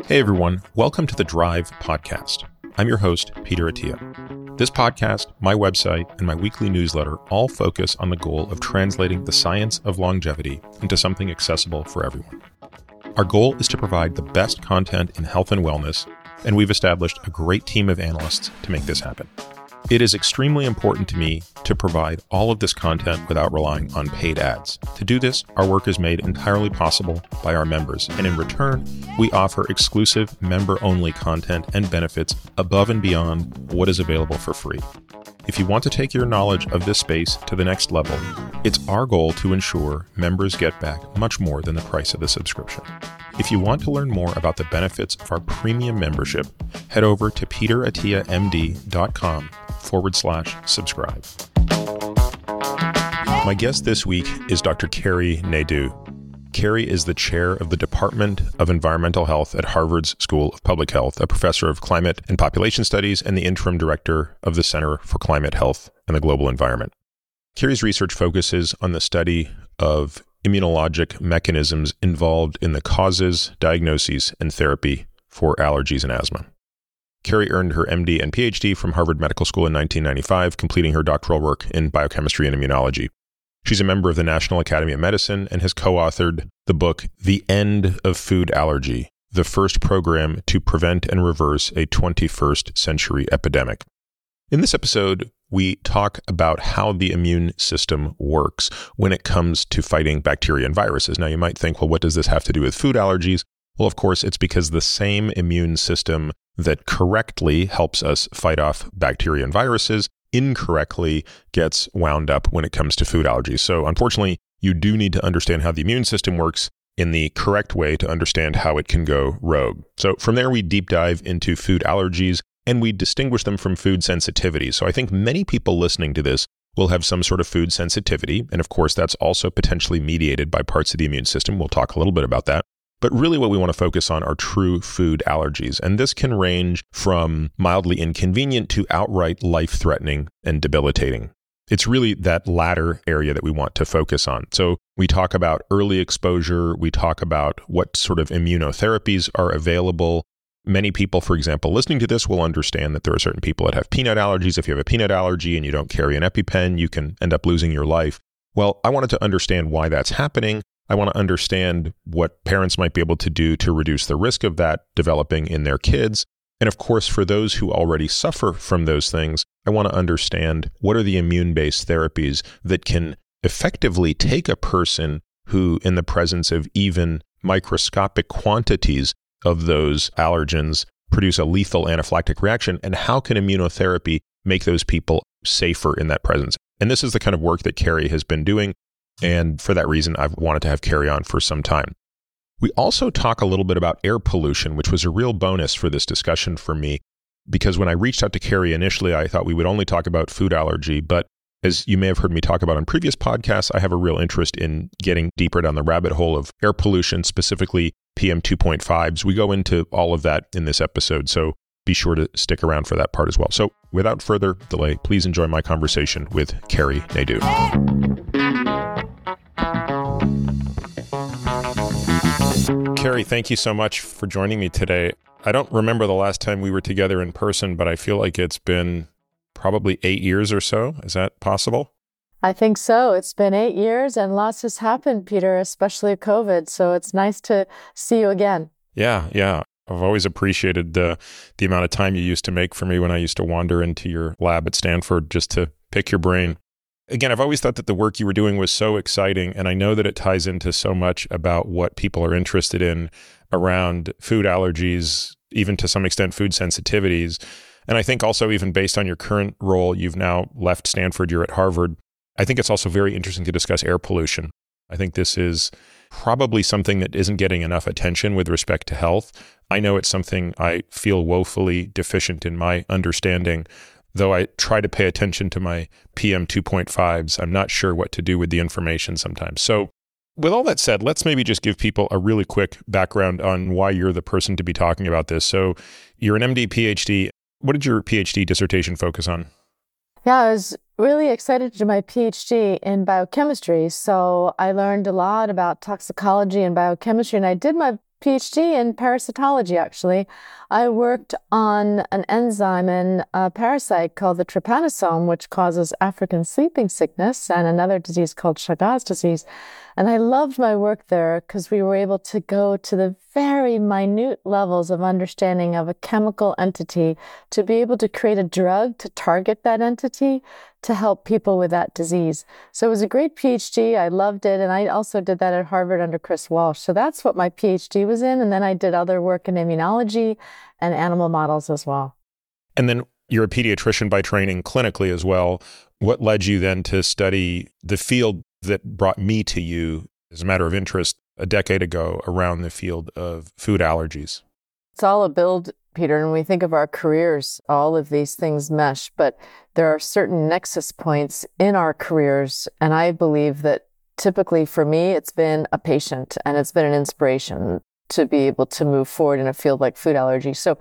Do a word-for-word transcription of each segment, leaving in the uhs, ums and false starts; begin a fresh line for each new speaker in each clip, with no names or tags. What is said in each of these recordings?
Hey everyone, welcome to the Drive podcast. I'm your host, Peter Attia. This podcast, my website, and my weekly newsletter all focus on the goal of translating the science of longevity into something accessible for everyone. Our goal is to provide the best content in health and wellness, and we've established a great team of analysts to make this happen. It is extremely important to me to provide all of this content without relying on paid ads. To do this, our work is made entirely possible by our members, and in return, we offer exclusive member-only content and benefits above and beyond what is available for free. If you want to take your knowledge of this space to the next level, it's our goal to ensure members get back much more than the price of the subscription. If you want to learn more about the benefits of our premium membership, head over to peterattiamd.com forward slash subscribe. My guest this week is Doctor Carrie Naidoo. Carrie is the chair of the Department of Environmental Health at Harvard's School of Public Health, a professor of climate and population studies, and the interim director of the Center for Climate Health and the Global Environment. Carrie's research focuses on the study of immunologic mechanisms involved in the causes, diagnoses, and therapy for allergies and asthma. Carrie earned her M D and P H D from Harvard Medical School in nineteen ninety-five, completing her doctoral work in biochemistry and immunology. She's a member of the National Academy of Medicine and has co-authored the book, The End of Food Allergy, the first program to prevent and reverse a twenty-first century epidemic. In this episode, we talk about how the immune system works when it comes to fighting bacteria and viruses. Now, you might think, well, what does this have to do with food allergies? Well, of course, it's because the same immune system that correctly helps us fight off bacteria and viruses incorrectly gets wound up when it comes to food allergies. So unfortunately, you do need to understand how the immune system works in the correct way to understand how it can go rogue. So from there, we deep dive into food allergies and we distinguish them from food sensitivity. So I think many people listening to this will have some sort of food sensitivity. And of course, that's also potentially mediated by parts of the immune system. We'll talk a little bit about that. But really what we want to focus on are true food allergies. And this can range from mildly inconvenient to outright life-threatening and debilitating. It's really that latter area that we want to focus on. So we talk about early exposure. We talk about what sort of immunotherapies are available. Many people, for example, listening to this will understand that there are certain people that have peanut allergies. If you have a peanut allergy and you don't carry an EpiPen, you can end up losing your life. Well, I wanted to understand why that's happening. I want to understand what parents might be able to do to reduce the risk of that developing in their kids. And of course, for those who already suffer from those things, I want to understand what are the immune-based therapies that can effectively take a person who, in the presence of even microscopic quantities of those allergens, produce a lethal anaphylactic reaction, and how can immunotherapy make those people safer in that presence? And this is the kind of work that Carrie has been doing. And for that reason, I've wanted to have Carrie on for some time. We also talk a little bit about air pollution, which was a real bonus for this discussion for me, because when I reached out to Carrie initially, I thought we would only talk about food allergy. But as you may have heard me talk about on previous podcasts, I have a real interest in getting deeper down the rabbit hole of air pollution, specifically P M two point fives. We go into all of that in this episode, so be sure to stick around for that part as well. So without further delay, please enjoy my conversation with Carrie Naidoo. Carrie, thank you so much for joining me today. I don't remember the last time we were together in person, but I feel like it's been probably eight years or so. Is that possible?
I think so. It's been eight years and lots has happened, Peter, especially COVID. So it's nice to see you again.
Yeah, yeah. I've always appreciated the the amount of time you used to make for me when I used to wander into your lab at Stanford just to pick your brain. Again, I've always thought that the work you were doing was so exciting, and I know that it ties into so much about what people are interested in around food allergies, even to some extent food sensitivities. And I think also even based on your current role, you've now left Stanford, you're at Harvard. I think it's also very interesting to discuss air pollution. I think this is probably something that isn't getting enough attention with respect to health. I know it's something I feel woefully deficient in my understanding. Though I try to pay attention to my P M two point fives, I'm not sure what to do with the information sometimes. So with all that said, let's maybe just give people a really quick background on why you're the person to be talking about this. So you're an M D, P H D. What did your P H D dissertation focus on?
Yeah, I was really excited to do my P H D in biochemistry. So I learned a lot about toxicology and biochemistry. And I did my PhD in parasitology, actually. I worked on an enzyme in a parasite called the trypanosome, which causes African sleeping sickness, and another disease called Chagas disease. And I loved my work there because we were able to go to the very minute levels of understanding of a chemical entity to be able to create a drug to target that entity to help people with that disease. So it was a great PhD. I loved it. And I also did that at Harvard under Chris Walsh. So that's what my PhD was in. And then I did other work in immunology and animal models as well.
And then you're a pediatrician by training clinically as well. What led you then to study the field that brought me to you as a matter of interest a decade ago around the field of food allergies?
It's all a build, Peter. And when we think of our careers, all of these things mesh, but there are certain nexus points in our careers. And I believe that typically for me, it's been a patient and it's been an inspiration to be able to move forward in a field like food allergy. So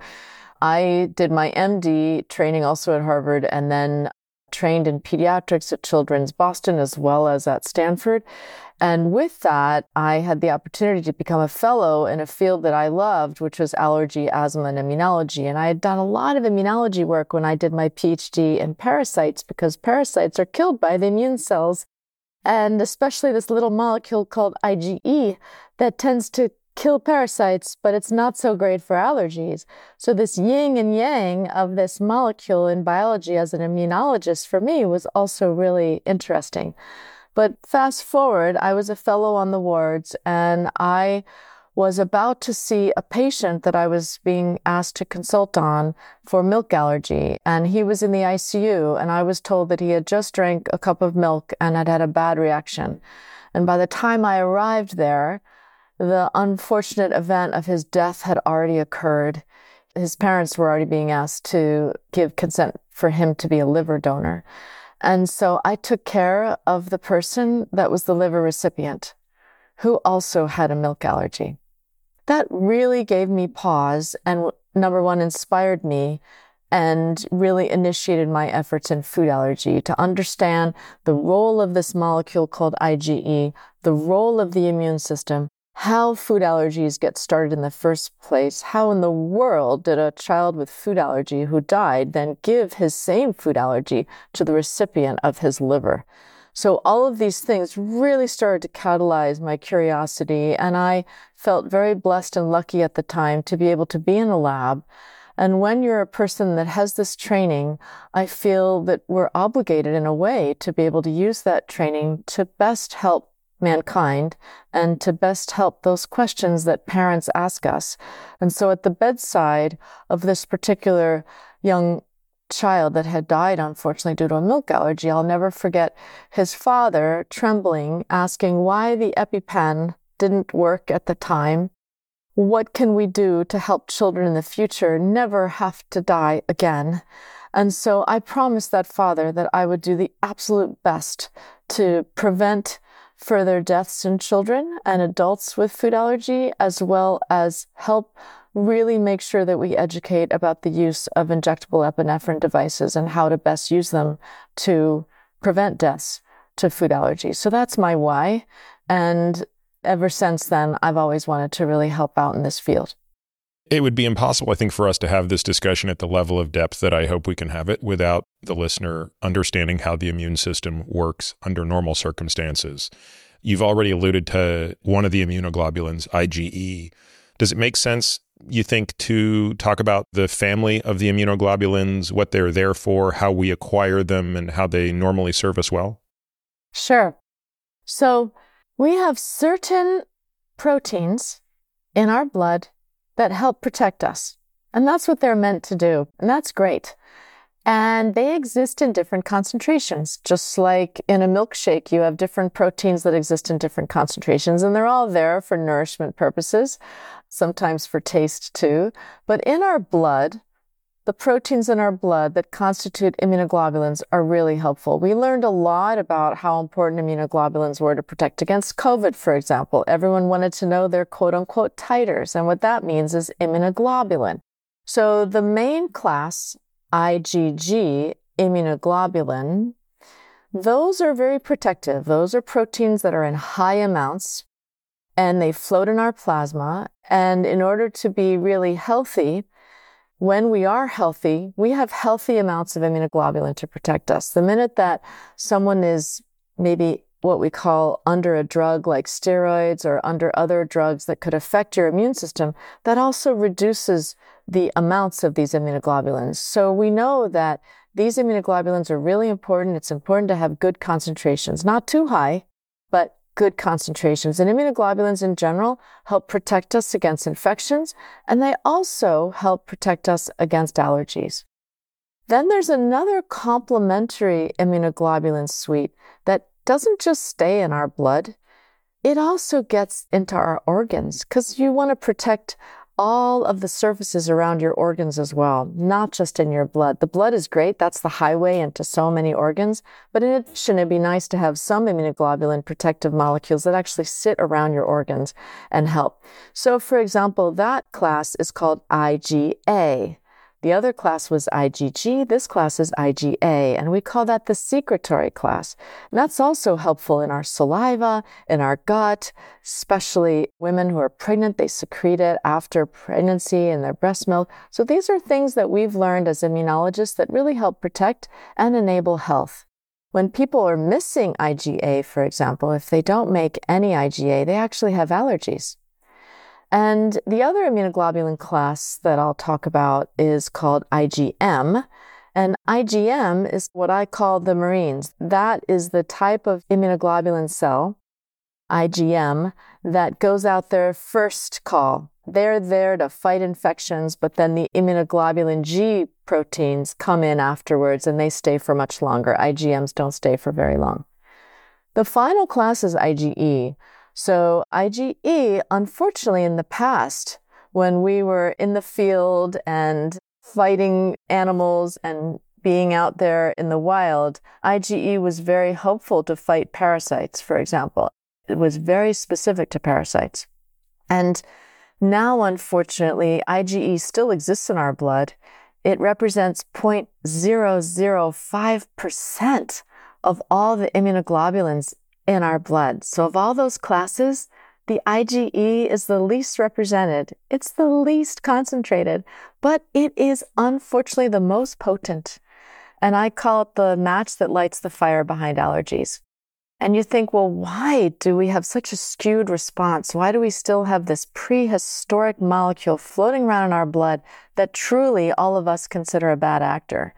I did my M D training also at Harvard and then trained in pediatrics at Children's Boston as well as at Stanford. And with that, I had the opportunity to become a fellow in a field that I loved, which was allergy, asthma, and immunology. And I had done a lot of immunology work when I did my PhD in parasites because parasites are killed by the immune cells, and especially this little molecule called I g E that tends to kill parasites, but it's not so great for allergies. So this yin and yang of this molecule in biology as an immunologist for me was also really interesting. But fast forward, I was a fellow on the wards and I was about to see a patient that I was being asked to consult on for milk allergy. And he was in the I C U and I was told that he had just drank a cup of milk and had had a bad reaction. And by the time I arrived there, the unfortunate event of his death had already occurred. His parents were already being asked to give consent for him to be a liver donor. And so I took care of the person that was the liver recipient, who also had a milk allergy. That really gave me pause and, number one, inspired me and really initiated my efforts in food allergy to understand the role of this molecule called I g E, the role of the immune system, how food allergies get started in the first place, how in the world did a child with food allergy who died then give his same food allergy to the recipient of his liver. So all of these things really started to catalyze my curiosity, and I felt very blessed and lucky at the time to be able to be in a lab. And when you're a person that has this training, I feel that we're obligated in a way to be able to use that training to best help mankind and to best help those questions that parents ask us. And so at the bedside of this particular young child that had died, unfortunately, due to a milk allergy, I'll never forget his father trembling, asking why the EpiPen didn't work at the time. What can we do to help children in the future never have to die again? And so I promised that father that I would do the absolute best to prevent further deaths in children and adults with food allergy, as well as help really make sure that we educate about the use of injectable epinephrine devices and how to best use them to prevent deaths to food allergy. So that's my why. And ever since then, I've always wanted to really help out in this field.
It would be impossible, I think, for us to have this discussion at the level of depth that I hope we can have it without the listener understanding how the immune system works under normal circumstances. You've already alluded to one of the immunoglobulins, I g E. Does it make sense, you think, to talk about the family of the immunoglobulins, what they're there for, how we acquire them, and how they normally serve us well?
Sure. So we have certain proteins in our blood that help protect us. And that's what they're meant to do. And that's great. And they exist in different concentrations. Just like in a milkshake, you have different proteins that exist in different concentrations. And they're all there for nourishment purposes, sometimes for taste too. But in our blood, the proteins in our blood that constitute immunoglobulins are really helpful. We learned a lot about how important immunoglobulins were to protect against COVID, for example. Everyone wanted to know their quote-unquote titers, and what that means is immunoglobulin. So the main class, I g G, immunoglobulin, those are very protective. Those are proteins that are in high amounts, and they float in our plasma. And in order to be really healthy, when we are healthy, we have healthy amounts of immunoglobulin to protect us. The minute that someone is maybe what we call under a drug like steroids or under other drugs that could affect your immune system, that also reduces the amounts of these immunoglobulins. So we know that these immunoglobulins are really important. It's important to have good concentrations, not too high, but good concentrations. And immunoglobulins in general help protect us against infections, and they also help protect us against allergies. Then there's another complementary immunoglobulin suite that doesn't just stay in our blood. It also gets into our organs, because you want to protect all of the surfaces around your organs as well, not just in your blood. The blood is great. That's the highway into so many organs. But in addition, it'd be nice to have some immunoglobulin protective molecules that actually sit around your organs and help. So, for example, that class is called I G A. The other class was I G G. This class is I G A, and we call that the secretory class. And that's also helpful in our saliva, in our gut, especially women who are pregnant. They secrete it after pregnancy in their breast milk. So these are things that we've learned as immunologists that really help protect and enable health. When people are missing I G A, for example, if they don't make any I G A, they actually have allergies. And the other immunoglobulin class that I'll talk about is called I G M. And I G M is what I call the Marines. That is the type of immunoglobulin cell, I G M, that goes out there first call. They're there to fight infections, but then the immunoglobulin G proteins come in afterwards and they stay for much longer. I G Ms don't stay for very long. The final class is I G E. So I G E, unfortunately, in the past, when we were in the field and fighting animals and being out there in the wild, I G E was very helpful to fight parasites, for example. It was very specific to parasites. And now, unfortunately, I G E still exists in our blood. It represents zero point zero zero five percent of all the immunoglobulins in our blood. So of all those classes, the I G E is the least represented. It's the least concentrated, but it is unfortunately the most potent. And I call it the match that lights the fire behind allergies. And you think, well, why do we have such a skewed response? Why do we still have this prehistoric molecule floating around in our blood that truly all of us consider a bad actor?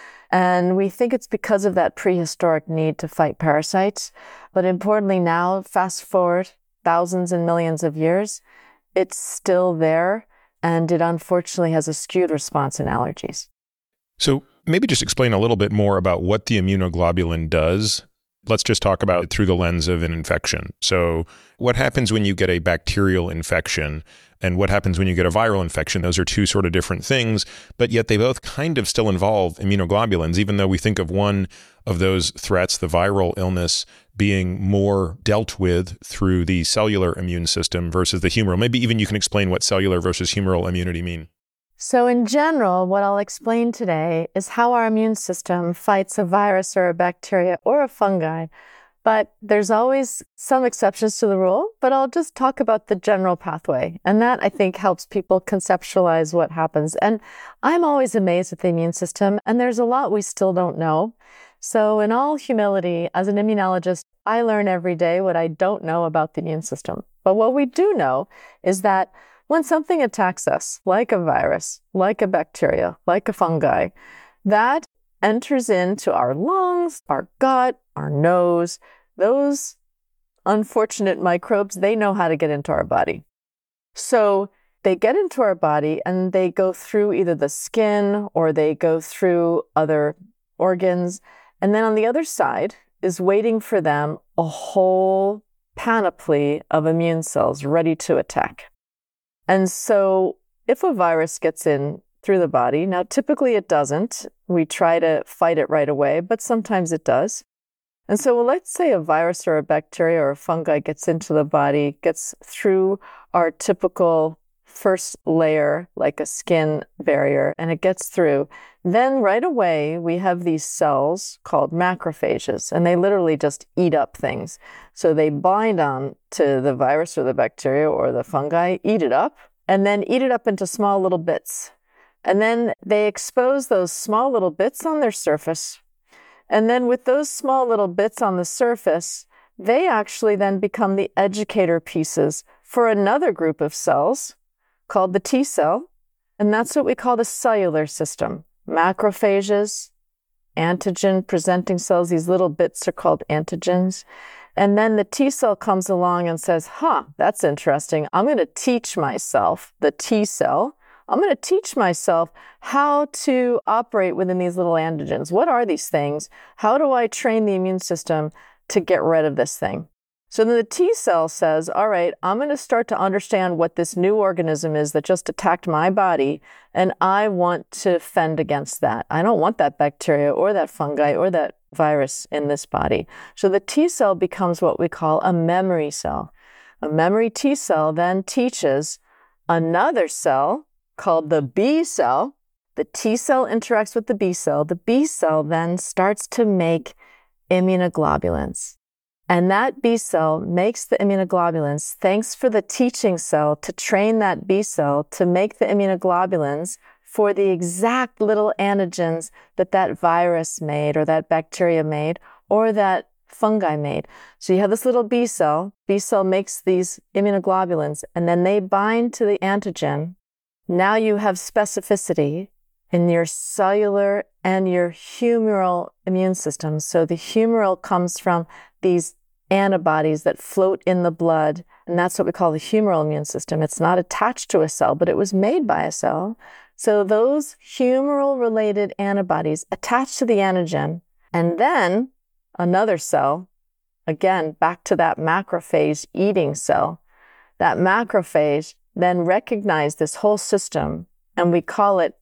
And we think it's because of that prehistoric need to fight parasites. But importantly now, fast forward thousands and millions of years, it's still there, and it unfortunately has a skewed response in allergies.
So maybe just explain a little bit more about what the immunoglobulin does. Let's just talk about it through the lens of an infection. So what happens when you get a bacterial infection and what happens when you get a viral infection? Those are two sort of different things, but yet they both kind of still involve immunoglobulins, even though we think of one of those threats, the viral illness, being more dealt with through the cellular immune system versus the humoral. Maybe even you can explain what cellular versus humoral immunity mean.
So in general, what I'll explain today is how our immune system fights a virus or a bacteria or a fungi. But there's always some exceptions to the rule, but I'll just talk about the general pathway. And that, I think, helps people conceptualize what happens. And I'm always amazed at the immune system, and there's a lot we still don't know. So in all humility, as an immunologist, I learn every day what I don't know about the immune system. But what we do know is that when something attacks us, like a virus, like a bacteria, like a fungi, that enters into our lungs, our gut, our nose. Those unfortunate microbes, they know how to get into our body. So they get into our body and they go through either the skin or they go through other organs. And then on the other side is waiting for them a whole panoply of immune cells ready to attack. And so if a virus gets in through the body, now typically it doesn't. We try to fight it right away, but sometimes it does. And so well, let's say a virus or a bacteria or a fungi gets into the body, gets through our typical first layer, like a skin barrier, and it gets through. Then right away, we have these cells called macrophages, and they literally just eat up things. So they bind on to the virus or the bacteria or the fungi, eat it up, and then eat it up into small little bits. And then they expose those small little bits on their surface. And then with those small little bits on the surface, they actually then become the educator pieces for another group of cells called the T cell. And that's what we call the cellular system. Macrophages, antigen-presenting cells, these little bits are called antigens. And then the T cell comes along and says, huh, that's interesting. I'm going to teach myself, the T cell, I'm going to teach myself how to operate within these little antigens. What are these things? How do I train the immune system to get rid of this thing? So then the T cell says, all right, I'm going to start to understand what this new organism is that just attacked my body, and I want to fend against that. I don't want that bacteria or that fungi or that virus in this body. So the T cell becomes what we call a memory cell. A memory T cell then teaches another cell called the B cell. The T cell interacts with the B cell. The B cell then starts to make immunoglobulins. And that B cell makes the immunoglobulins, thanks for the teaching cell to train that B cell to make the immunoglobulins for the exact little antigens that that virus made or that bacteria made or that fungi made. So you have this little B cell. B cell makes these immunoglobulins, and then they bind to the antigen. Now you have specificity in your cellular and your humoral immune system. So the humoral comes from these antibodies that float in the blood, and that's what we call the humoral immune system. It's not attached to a cell, but it was made by a cell. So those humoral-related antibodies attach to the antigen, and then another cell, again, back to that macrophage eating cell, that macrophage then recognize this whole system, and we call it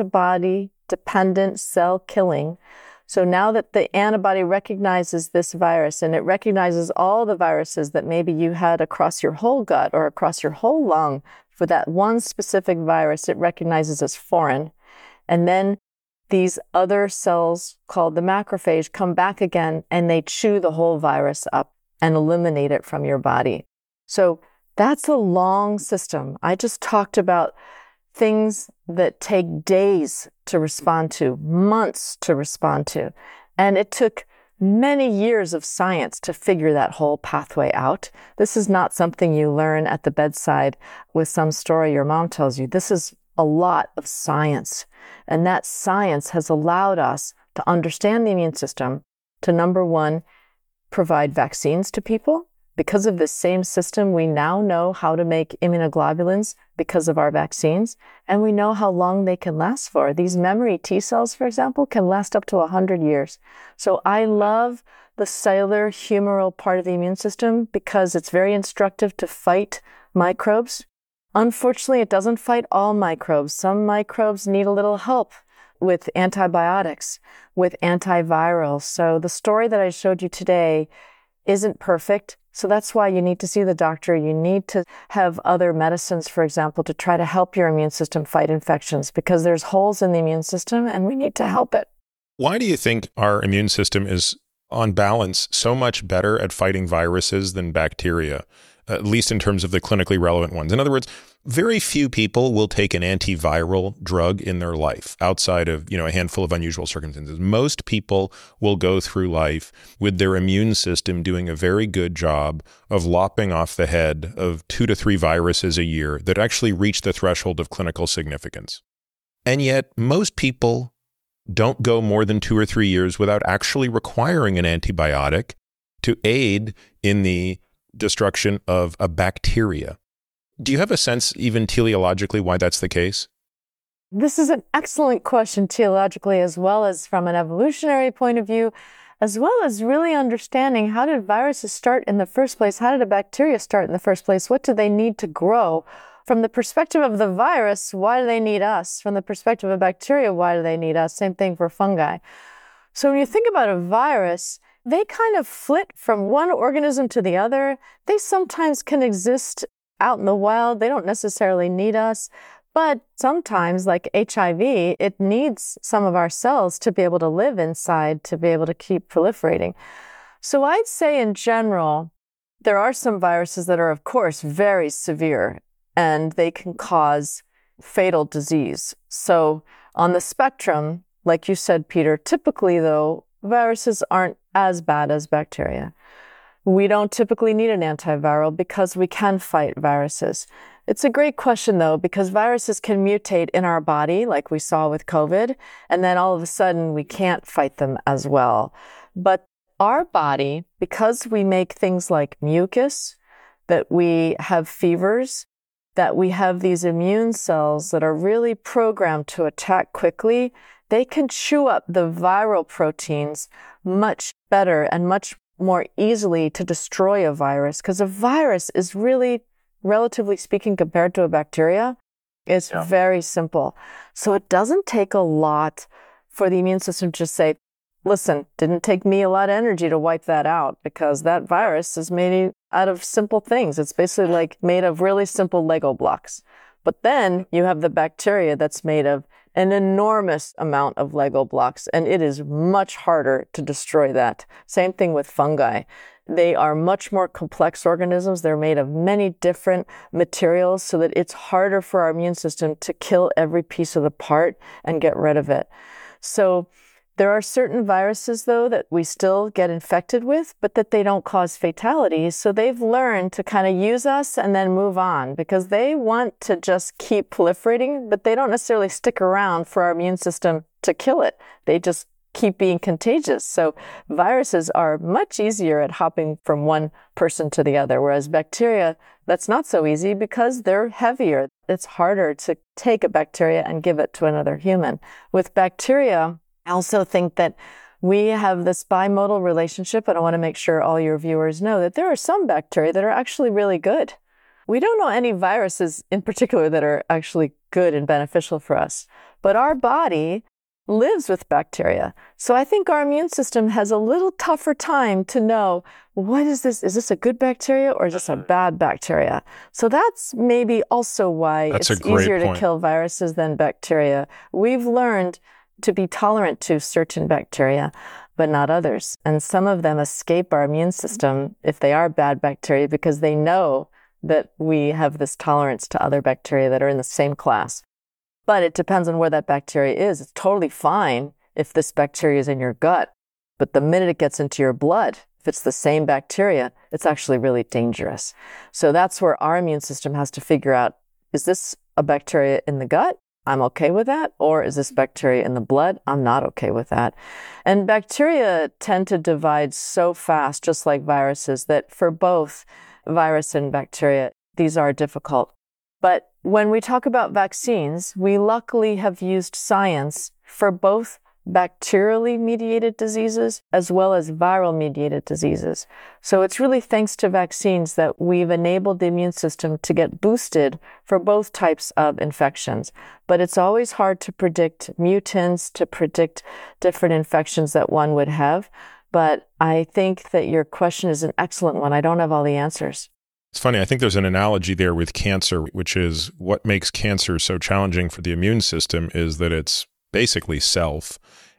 antibody-dependent cell killing. So now that the antibody recognizes this virus, and it recognizes all the viruses that maybe you had across your whole gut or across your whole lung, for that one specific virus, it recognizes as foreign. And then these other cells called the macrophage come back again, and they chew the whole virus up and eliminate it from your body. So that's a long system. I just talked about things that take days to respond to, months to respond to. And it took many years of science to figure that whole pathway out. This is not something you learn at the bedside with some story your mom tells you. This is a lot of science. And that science has allowed us to understand the immune system, to number one, provide vaccines to people. Because of this same system, we now know how to make immunoglobulins because of our vaccines, and we know how long they can last for. These memory T cells, for example, can last up to one hundred years. So I love the cellular humoral part of the immune system because it's very instructive to fight microbes. Unfortunately, it doesn't fight all microbes. Some microbes need a little help with antibiotics, with antivirals. So the story that I showed you today isn't perfect. So that's why you need to see the doctor. You need to have other medicines, for example, to try to help your immune system fight infections, because there's holes in the immune system and we need to help it.
Why do you think our immune system is, on balance, so much better at fighting viruses than bacteria, at least in terms of the clinically relevant ones? In other words, very few people will take an antiviral drug in their life outside of, you know, a handful of unusual circumstances. Most people will go through life with their immune system doing a very good job of lopping off the head of two to three viruses a year that actually reach the threshold of clinical significance. And yet most people don't go more than two or three years without actually requiring an antibiotic to aid in the destruction of a bacteria. Do you have a sense, even teleologically, why that's the case?
This is an excellent question teleologically, as well as from an evolutionary point of view, as well as really understanding how did viruses start in the first place? How did a bacteria start in the first place? What do they need to grow? From the perspective of the virus, why do they need us? From the perspective of bacteria, why do they need us? Same thing for fungi. So when you think about a virus, they kind of flit from one organism to the other. They sometimes can exist out in the wild. They don't necessarily need us. But sometimes, like H I V, it needs some of our cells to be able to live inside, to be able to keep proliferating. So I'd say in general, there are some viruses that are, of course, very severe, and they can cause fatal disease. So on the spectrum, like you said, Peter, typically, though, viruses aren't as bad as bacteria. We don't typically need an antiviral because we can fight viruses. It's a great question, though, because viruses can mutate in our body, like we saw with COVID, and then all of a sudden we can't fight them as well. But our body, because we make things like mucus, that we have fevers, that we have these immune cells that are really programmed to attack quickly, they can chew up the viral proteins much better and much more easily to destroy a virus, because a virus is really, relatively speaking, compared to a bacteria, it's yeah. very simple. So it doesn't take a lot for the immune system to just say, listen, didn't take me a lot of energy to wipe that out, because that virus is made out of simple things. It's basically like made of really simple Lego blocks. But then you have the bacteria that's made of an enormous amount of Lego blocks, and it is much harder to destroy that. Same thing with fungi. They are much more complex organisms. They're made of many different materials so that it's harder for our immune system to kill every piece of the part and get rid of it. So there are certain viruses, though, that we still get infected with, but that they don't cause fatalities. So they've learned to kind of use us and then move on, because they want to just keep proliferating, but they don't necessarily stick around for our immune system to kill it. They just keep being contagious. So viruses are much easier at hopping from one person to the other, whereas bacteria, that's not so easy because they're heavier. It's harder to take a bacteria and give it to another human. With bacteria, I also think that we have this bimodal relationship, and I want to make sure all your viewers know that there are some bacteria that are actually really good. We don't know any viruses in particular that are actually good and beneficial for us, but our body lives with bacteria. So I think our immune system has a little tougher time to know, what is this? Is this a good bacteria or is this a bad bacteria? So that's maybe also why
that's
it's easier point. to kill viruses than bacteria. We've learned to be tolerant to certain bacteria, but not others. And some of them escape our immune system if they are bad bacteria, because they know that we have this tolerance to other bacteria that are in the same class. But it depends on where that bacteria is. It's totally fine if this bacteria is in your gut, but the minute it gets into your blood, if it's the same bacteria, it's actually really dangerous. So that's where our immune system has to figure out, is this a bacteria in the gut? I'm okay with that. Or is this bacteria in the blood? I'm not okay with that. And bacteria tend to divide so fast, just like viruses, that for both virus and bacteria, these are difficult. But when we talk about vaccines, we luckily have used science for both bacterially mediated diseases as well as viral mediated diseases. So it's really thanks to vaccines that we've enabled the immune system to get boosted for both types of infections. But it's always hard to predict mutants, to predict different infections that one would have. But I think that your question is an excellent one. I don't have all the answers.
It's funny, I think there's an analogy there with cancer, which is what makes cancer so challenging for the immune system is that it's basically self,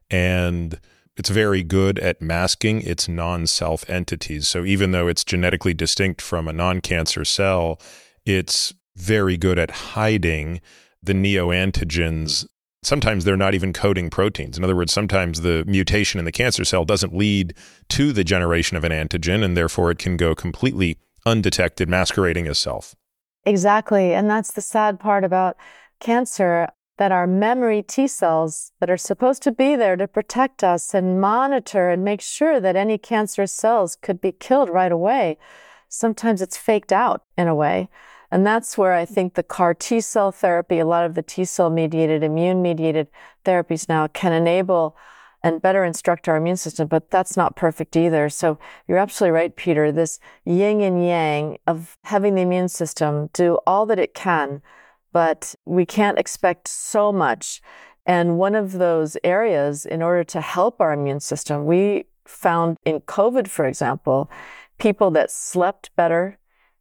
and it's very good at masking its non-self entities. So even though it's genetically distinct from a non-cancer cell, it's very good at hiding the neoantigens. Sometimes they're not even coding proteins. In other words, sometimes the mutation in the cancer cell doesn't lead to the generation of an antigen, and therefore it can go completely undetected, masquerading as self.
Exactly. And that's the sad part about cancer, that our memory T cells that are supposed to be there to protect us and monitor and make sure that any cancerous cells could be killed right away, sometimes it's faked out in a way. And that's where I think the CAR T cell therapy, a lot of the T cell mediated, immune mediated therapies now can enable and better instruct our immune system, but that's not perfect either. So you're absolutely right, Peter, this yin and yang of having the immune system do all that it can, but we can't expect so much. And one of those areas, in order to help our immune system, we found in COVID, for example, people that slept better,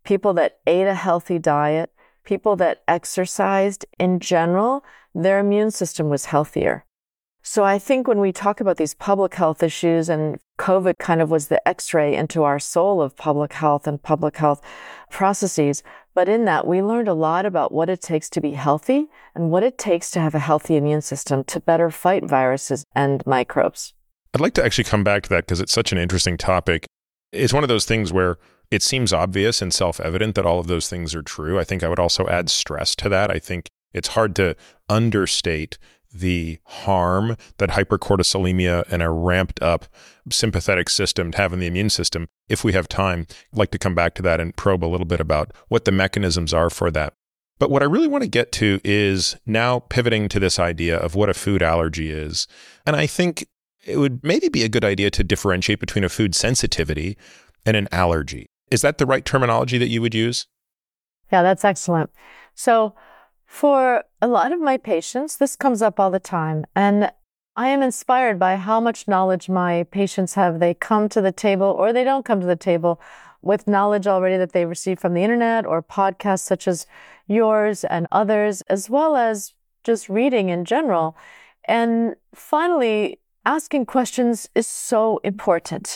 people that ate a healthy diet, people that exercised in general, their immune system was healthier. So I think when we talk about these public health issues, and COVID kind of was the x-ray into our soul of public health and public health processes, but in that we learned a lot about what it takes to be healthy and what it takes to have a healthy immune system to better fight viruses and microbes.
I'd like to actually come back to that because it's such an interesting topic. It's one of those things where it seems obvious and self-evident that all of those things are true. I think I would also add stress to that. I think it's hard to understate the harm that hypercortisolemia and a ramped up sympathetic system have in the immune system. If we have time, I'd like to come back to that and probe a little bit about what the mechanisms are for that. But what I really want to get to is now pivoting to this idea of what a food allergy is. And I think it would maybe be a good idea to differentiate between a food sensitivity and an allergy. Is that the right terminology that you would use?
Yeah, that's excellent. So for a lot of my patients, this comes up all the time, and I am inspired by how much knowledge my patients have. They come to the table, or they don't come to the table, with knowledge already that they received from the internet or podcasts such as yours and others, as well as just reading in general. And finally, asking questions is so important.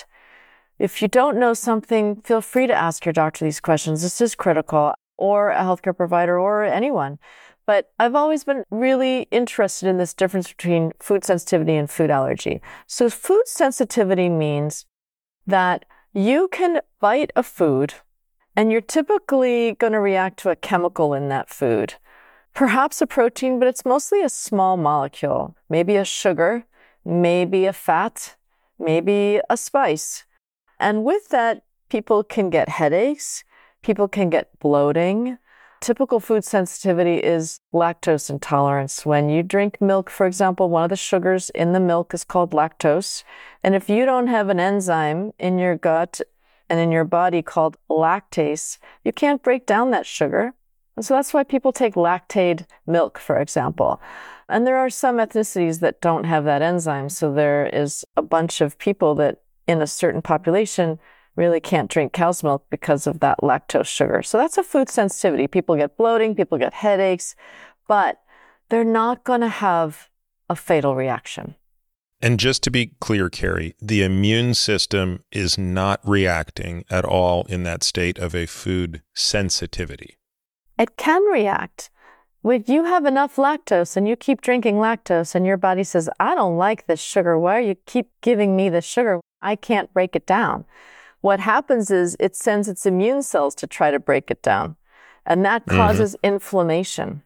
If you don't know something, feel free to ask your doctor these questions. This is critical, or a healthcare provider, or anyone. But I've always been really interested in this difference between food sensitivity and food allergy. So food sensitivity means that you can bite a food and you're typically going to react to a chemical in that food. Perhaps a protein, but it's mostly a small molecule. Maybe a sugar, maybe a fat, maybe a spice. And with that, people can get headaches, people can get bloating. Typical food sensitivity is lactose intolerance. When you drink milk, for example, one of the sugars in the milk is called lactose. And if you don't have an enzyme in your gut and in your body called lactase, you can't break down that sugar. And so that's why people take Lactaid milk, for example. And there are some ethnicities that don't have that enzyme. So there is a bunch of people that in a certain population really can't drink cow's milk because of that lactose sugar. So that's a food sensitivity. People get bloating, people get headaches, but they're not going to have a fatal reaction.
And just to be clear, Carrie, the immune system is not reacting at all in that state of a food sensitivity.
It can react. When you have enough lactose and you keep drinking lactose and your body says, I don't like this sugar. Why do you keep giving me this sugar? I can't break it down. What happens is it sends its immune cells to try to break it down, and that causes mm-hmm. inflammation.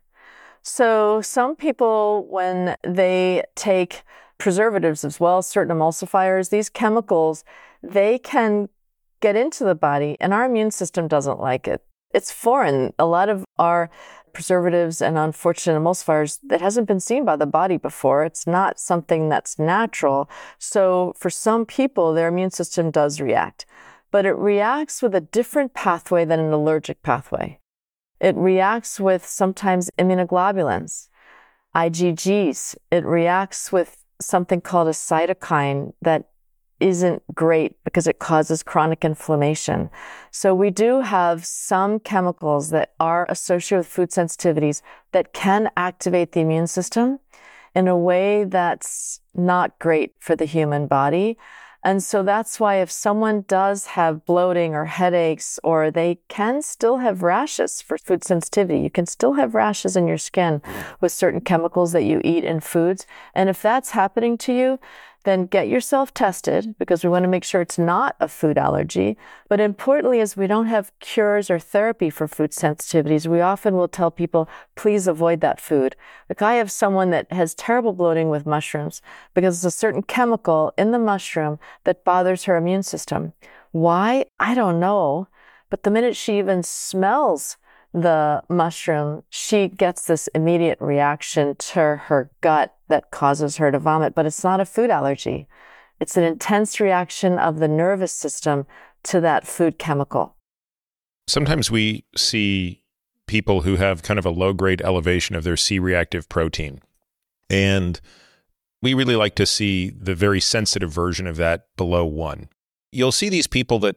So some people, when they take preservatives as well, certain emulsifiers, these chemicals, they can get into the body, and our immune system doesn't like it. It's foreign. A lot of our preservatives and unfortunate emulsifiers that hasn't been seen by the body before. It's not something that's natural. So for some people, their immune system does react, but it reacts with a different pathway than an allergic pathway. It reacts with sometimes immunoglobulins, I G Gs. It reacts with something called a cytokine that isn't great because it causes chronic inflammation. So we do have some chemicals that are associated with food sensitivities that can activate the immune system in a way that's not great for the human body. And so that's why if someone does have bloating or headaches, or they can still have rashes for food sensitivity, you can still have rashes in your skin with certain chemicals that you eat in foods. And if that's happening to you, then get yourself tested, because we want to make sure it's not a food allergy. But importantly is we don't have cures or therapy for food sensitivities. We often will tell people, please avoid that food. Like I have someone that has terrible bloating with mushrooms because there's a certain chemical in the mushroom that bothers her immune system. Why? I don't know. But the minute she even smells the mushroom, she gets this immediate reaction to her gut that causes her to vomit. But it's not a food allergy. It's an intense reaction of the nervous system to that food chemical.
Sometimes we see people who have kind of a low-grade elevation of their C-reactive protein. And we really like to see the very sensitive version of that below one. You'll see these people that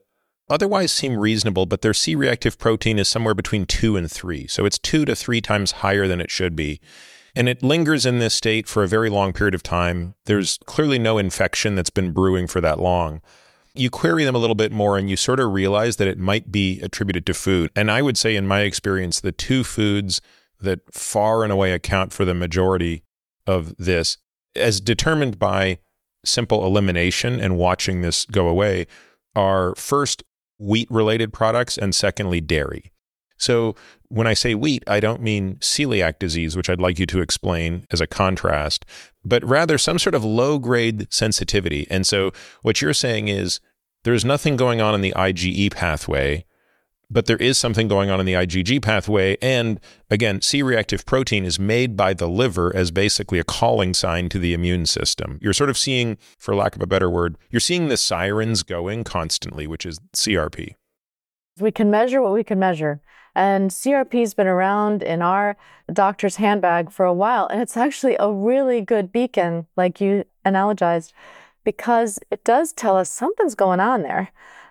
otherwise seem reasonable, but their C-reactive protein is somewhere between two and three. So it's two to three times higher than it should be. And it lingers in this state for a very long period of time. There's clearly no infection that's been brewing for that long. You query them a little bit more and you sort of realize that it might be attributed to food. And I would say, in my experience, the two foods that far and away account for the majority of this, as determined by simple elimination and watching this go away, are first wheat-related products and secondly dairy. So when I say wheat, I don't mean celiac disease, which I'd like you to explain as a contrast, but rather some sort of low-grade sensitivity. And so what you're saying is there's nothing going on in the I G E pathway, but there is something going on in the I G G pathway. And again, C-reactive protein is made by the liver as basically a calling sign to the immune system. You're sort of seeing, for lack of a better word, you're seeing the sirens going constantly, which is C R P.
We can measure what we can measure. And C R P has been around in our doctor's handbag for a while. And it's actually a really good beacon, like you analogized, because it does tell us something's going on there.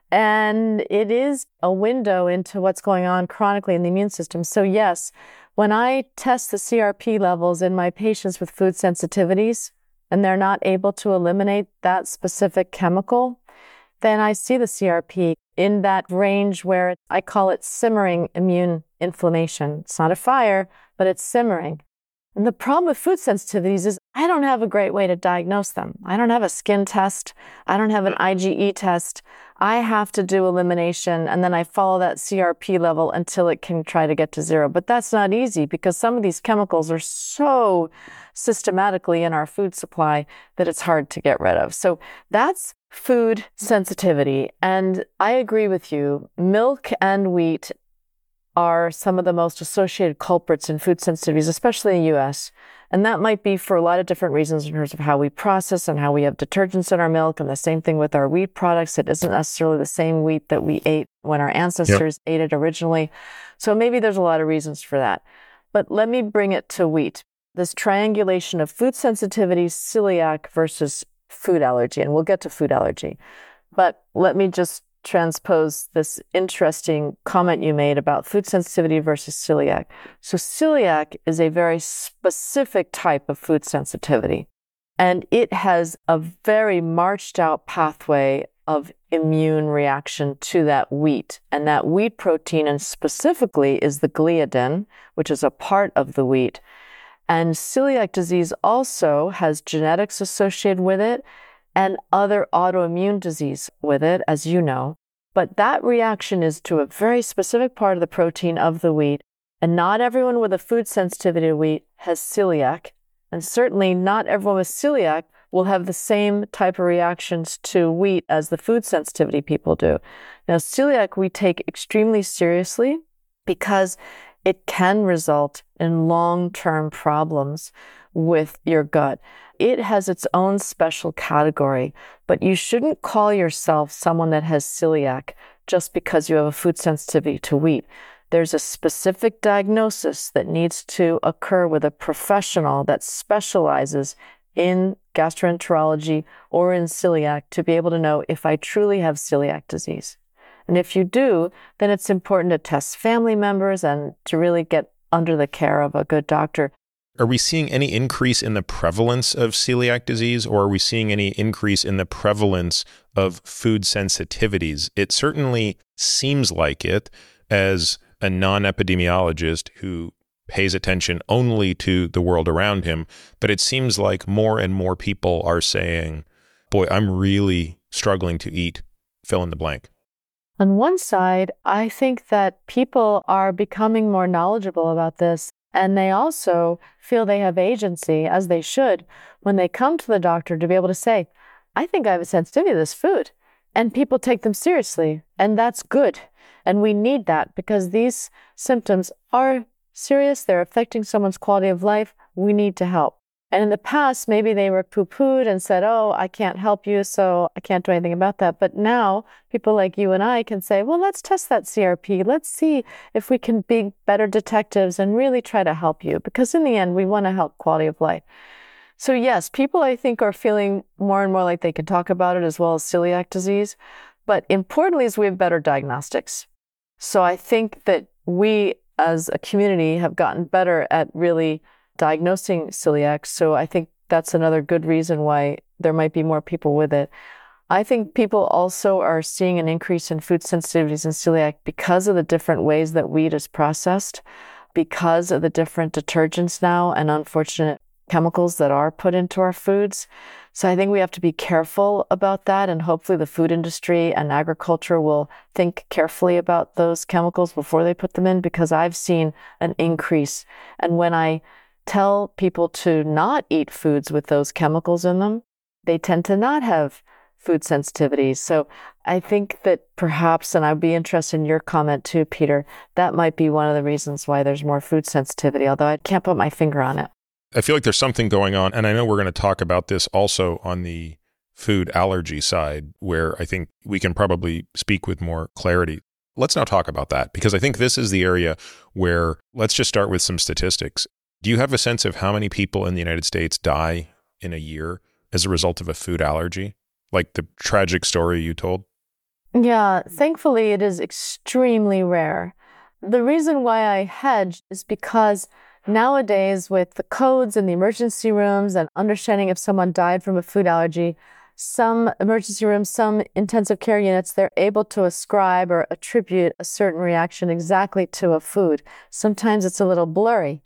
And it is a window into what's going on chronically in the immune system. So yes, when I test the C R P levels in my patients with food sensitivities, and they're not able to eliminate that specific chemical, then I see the C R P in that range where I call it simmering immune inflammation. It's not a fire, but it's simmering. And the problem with food sensitivities is I don't have a great way to diagnose them. I don't have a skin test. I don't have an I G E test. I have to do elimination, and then I follow that C R P level until it can try to get to zero. But that's not easy because some of these chemicals are so systematically in our food supply that it's hard to get rid of. So that's food sensitivity. And I agree with you. Milk and wheat are some of the most associated culprits in food sensitivities, especially in the U S. And that might be for a lot of different reasons in terms of how we process and how we have detergents in our milk, and the same thing with our wheat products. It isn't necessarily the same wheat that we ate when our ancestors yep. ate it originally. So maybe there's a lot of reasons for that. But let me bring it to wheat. This triangulation of food sensitivity, celiac versus food allergy, and we'll get to food allergy. But let me just transpose this interesting comment you made about food sensitivity versus celiac. So celiac is a very specific type of food sensitivity, and it has a very marched out pathway of immune reaction to that wheat. And that wheat protein, and specifically, is the gliadin, which is a part of the wheat. And celiac disease also has genetics associated with it and other autoimmune disease with it, as you know. But that reaction is to a very specific part of the protein of the wheat. And not everyone with a food sensitivity to wheat has celiac. And certainly not everyone with celiac will have the same type of reactions to wheat as the food sensitivity people do. Now, celiac we take extremely seriously because it can result in long-term problems with your gut. It has its own special category, but you shouldn't call yourself someone that has celiac just because you have a food sensitivity to wheat. There's a specific diagnosis that needs to occur with a professional that specializes in gastroenterology or in celiac to be able to know if I truly have celiac disease. And if you do, then it's important to test family members and to really get under the care of a good doctor.
Are we seeing any increase in the prevalence of celiac disease, or are we seeing any increase in the prevalence of food sensitivities? It certainly seems like it, as a non-epidemiologist who pays attention only to the world around him, but it seems like more and more people are saying, boy, I'm really struggling to eat, fill in the blank.
On one side, I think that people are becoming more knowledgeable about this, and they also feel they have agency, as they should, when they come to the doctor to be able to say, I think I have a sensitivity to this food. And people take them seriously, and that's good. And we need that because these symptoms are serious. They're affecting someone's quality of life. We need to help. And in the past, maybe they were poo-pooed and said, oh, I can't help you, so I can't do anything about that. But now people like you and I can say, well, let's test that C R P. Let's see if we can be better detectives and really try to help you. Because in the end, we want to help quality of life. So yes, people I think are feeling more and more like they can talk about it, as well as celiac disease. But importantly is we have better diagnostics. So I think that we as a community have gotten better at really diagnosing celiac. So I think that's another good reason why there might be more people with it. I think people also are seeing an increase in food sensitivities in celiac because of the different ways that wheat is processed, because of the different detergents now and unfortunate chemicals that are put into our foods. So I think we have to be careful about that, and hopefully the food industry and agriculture will think carefully about those chemicals before they put them in, because I've seen an increase. And when I tell people to not eat foods with those chemicals in them, they tend to not have food sensitivities. So I think that perhaps, and I'd be interested in your comment too, Peter, that might be one of the reasons why there's more food sensitivity, although I can't put my finger on it.
I feel like there's something going on, and I know we're going to talk about this also on the food allergy side, where I think we can probably speak with more clarity. Let's now talk about that, because I think this is the area where, let's just start with some statistics. Do you have a sense of how many people in the United States die in a year as a result of a food allergy? Like the tragic story you told?
Yeah, thankfully it is extremely rare. The reason why I hedge is because nowadays with the codes in the emergency rooms and understanding if someone died from a food allergy, some emergency rooms, some intensive care units, they're able to ascribe or attribute a certain reaction exactly to a food. Sometimes it's a little blurry.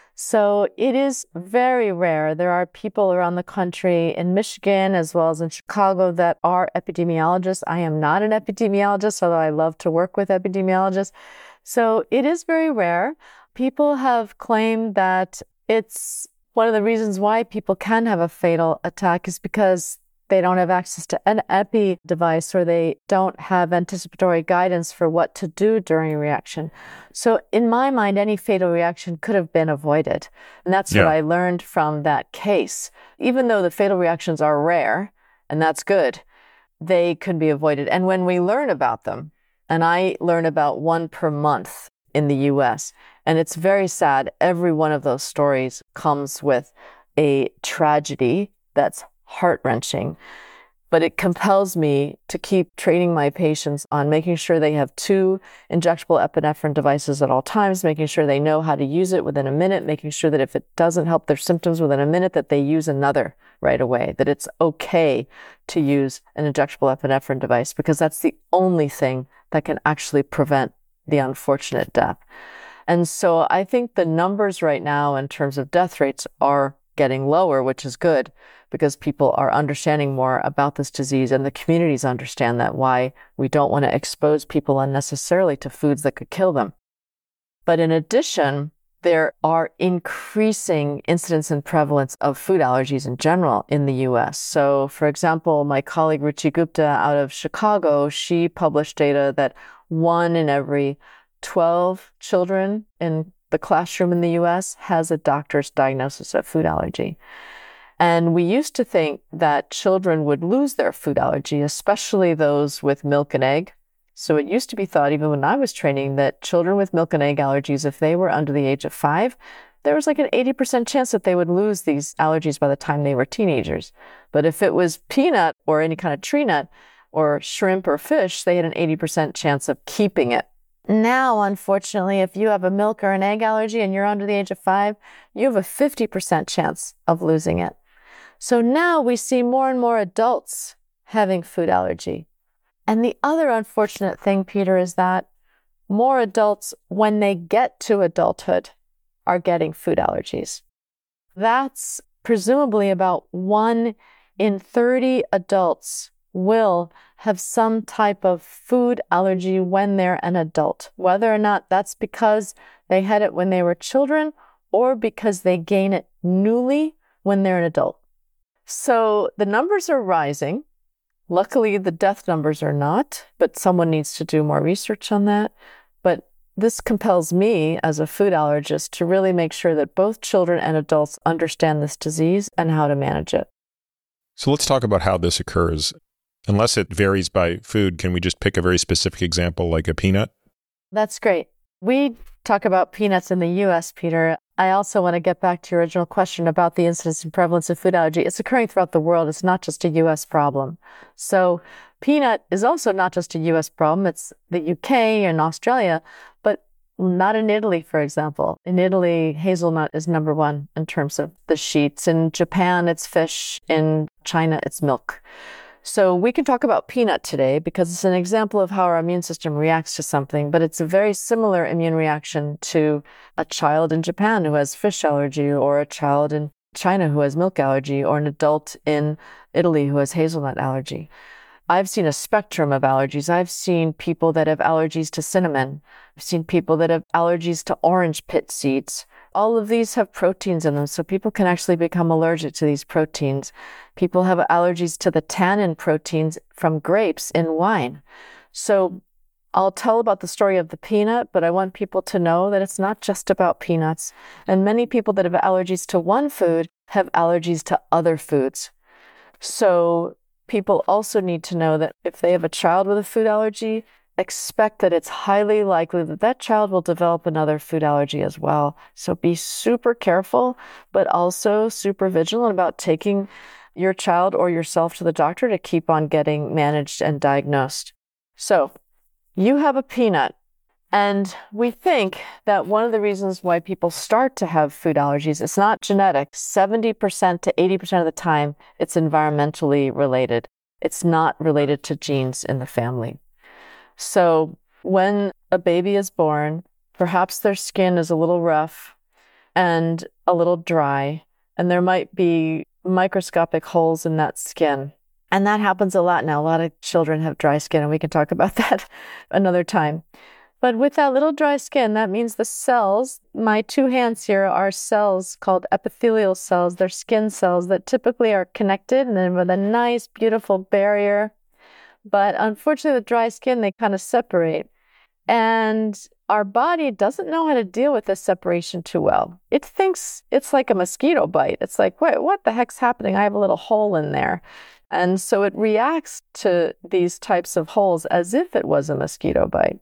So it is very rare. There are people around the country in Michigan as well as in Chicago that are epidemiologists. I am not an epidemiologist, although I love to work with epidemiologists. So it is very rare. People have claimed that it's one of the reasons why people can have a fatal attack is because they don't have access to an epi device, or they don't have anticipatory guidance for what to do during a reaction. So in my mind, any fatal reaction could have been avoided. And that's yeah. what I learned from that case. Even though the fatal reactions are rare, and that's good, they could be avoided. And when we learn about them, and I learn about one per month in the U S, and it's very sad, every one of those stories comes with a tragedy that's heart-wrenching, but it compels me to keep training my patients on making sure they have two injectable epinephrine devices at all times, making sure they know how to use it within a minute, making sure that if it doesn't help their symptoms within a minute, that they use another right away, that it's okay to use an injectable epinephrine device, because that's the only thing that can actually prevent the unfortunate death. And so I think the numbers right now in terms of death rates are getting lower, which is good, because people are understanding more about this disease, and the communities understand that, why we don't want to expose people unnecessarily to foods that could kill them. But in addition, there are increasing incidence and prevalence of food allergies in general in the U S. So, for example, my colleague Ruchi Gupta out of Chicago, she published data that one in every twelve children in the classroom in the U S has a doctor's diagnosis of food allergy. And we used to think that children would lose their food allergy, especially those with milk and egg. So it used to be thought, even when I was training, that children with milk and egg allergies, if they were under the age of five, there was like an eighty percent chance that they would lose these allergies by the time they were teenagers. But if it was peanut or any kind of tree nut or shrimp or fish, they had an eighty percent chance of keeping it. Now, unfortunately, if you have a milk or an egg allergy and you're under the age of five, you have a fifty percent chance of losing it. So now we see more and more adults having food allergy. And the other unfortunate thing, Peter, is that more adults, when they get to adulthood, are getting food allergies. That's presumably about one in thirty adults will have some type of food allergy when they're an adult, whether or not that's because they had it when they were children or because they gain it newly when they're an adult. So the numbers are rising. Luckily, the death numbers are not, but someone needs to do more research on that. But this compels me as a food allergist to really make sure that both children and adults understand this disease and how to manage it.
So let's talk about how this occurs. Unless it varies by food, can we just pick a very specific example like a peanut?
That's great. We talk about peanuts in the U S, Peter. I also want to get back to your original question about the incidence and prevalence of food allergy. It's occurring throughout the world. It's not just a U S problem. So peanut is also not just a U S problem. It's the U K and Australia, but not in Italy, for example. In Italy, hazelnut is number one in terms of the sheets. In Japan, it's fish. In China, it's milk. So we can talk about peanut today because it's an example of how our immune system reacts to something, but it's a very similar immune reaction to a child in Japan who has fish allergy, or a child in China who has milk allergy, or an adult in Italy who has hazelnut allergy. I've seen a spectrum of allergies. I've seen people that have allergies to cinnamon. I've seen people that have allergies to orange pit seeds. All of these have proteins in them, so people can actually become allergic to these proteins. People have allergies to the tannin proteins from grapes in wine. So I'll tell about the story of the peanut, but I want people to know that it's not just about peanuts. And many people that have allergies to one food have allergies to other foods. So people also need to know that if they have a child with a food allergy, expect that it's highly likely that that child will develop another food allergy as well. So be super careful, but also super vigilant about taking your child or yourself to the doctor to keep on getting managed and diagnosed. So you have a peanut, and we think that one of the reasons why people start to have food allergies, it's not genetic. seventy percent to eighty percent of the time, it's environmentally related. It's not related to genes in the family. So when a baby is born, perhaps their skin is a little rough and a little dry, and there might be microscopic holes in that skin. And that happens a lot now. A lot of children have dry skin, and we can talk about that another time. But with that little dry skin, that means the cells, my two hands here are cells called epithelial cells. They're skin cells that typically are connected and then with a nice, beautiful barrier. But unfortunately, with dry skin, they kind of separate. And our body doesn't know how to deal with this separation too well. It thinks it's like a mosquito bite. It's like, wait, what the heck's happening? I have a little hole in there. And so it reacts to these types of holes as if it was a mosquito bite.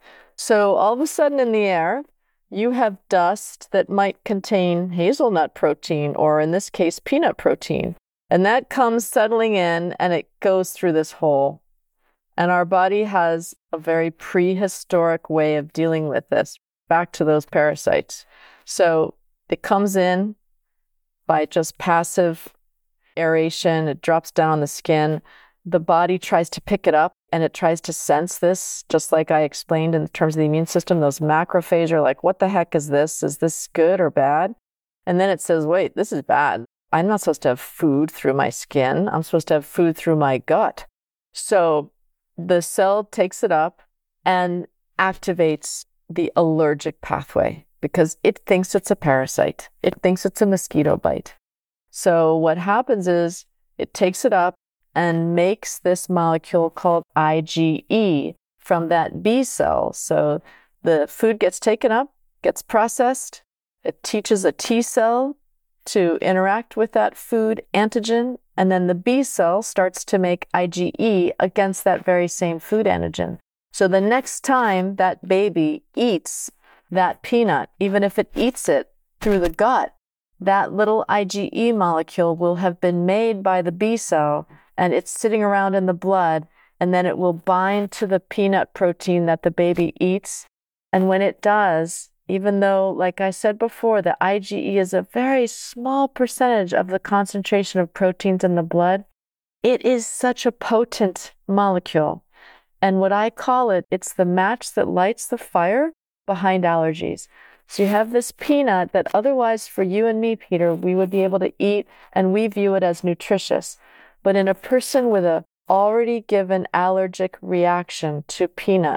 So all of a sudden in the air, you have dust that might contain hazelnut protein, or in this case, peanut protein. And that comes settling in and it goes through this hole. And our body has a very prehistoric way of dealing with this, back to those parasites. So it comes in by just passive aeration. It drops down on the skin. The body tries to pick it up and it tries to sense this, just like I explained in terms of the immune system. Those macrophages are like, what the heck is this? Is this good or bad? And then it says, wait, this is bad. I'm not supposed to have food through my skin. I'm supposed to have food through my gut. So the cell takes it up and activates the allergic pathway because it thinks it's a parasite. It thinks it's a mosquito bite. So what happens is it takes it up and makes this molecule called I G E from that B cell. So the food gets taken up, gets processed. It teaches a T cell to interact with that food antigen, and then the B cell starts to make I G E against that very same food antigen. So the next time that baby eats that peanut, even if it eats it through the gut, that little I G E molecule will have been made by the B cell, and it's sitting around in the blood, and then it will bind to the peanut protein that the baby eats. And when it does, even though, like I said before, the I G E is a very small percentage of the concentration of proteins in the blood, it is such a potent molecule. And what I call it, it's the match that lights the fire behind allergies. So you have this peanut that otherwise for you and me, Peter, we would be able to eat and we view it as nutritious. But in a person with a already given allergic reaction to peanut,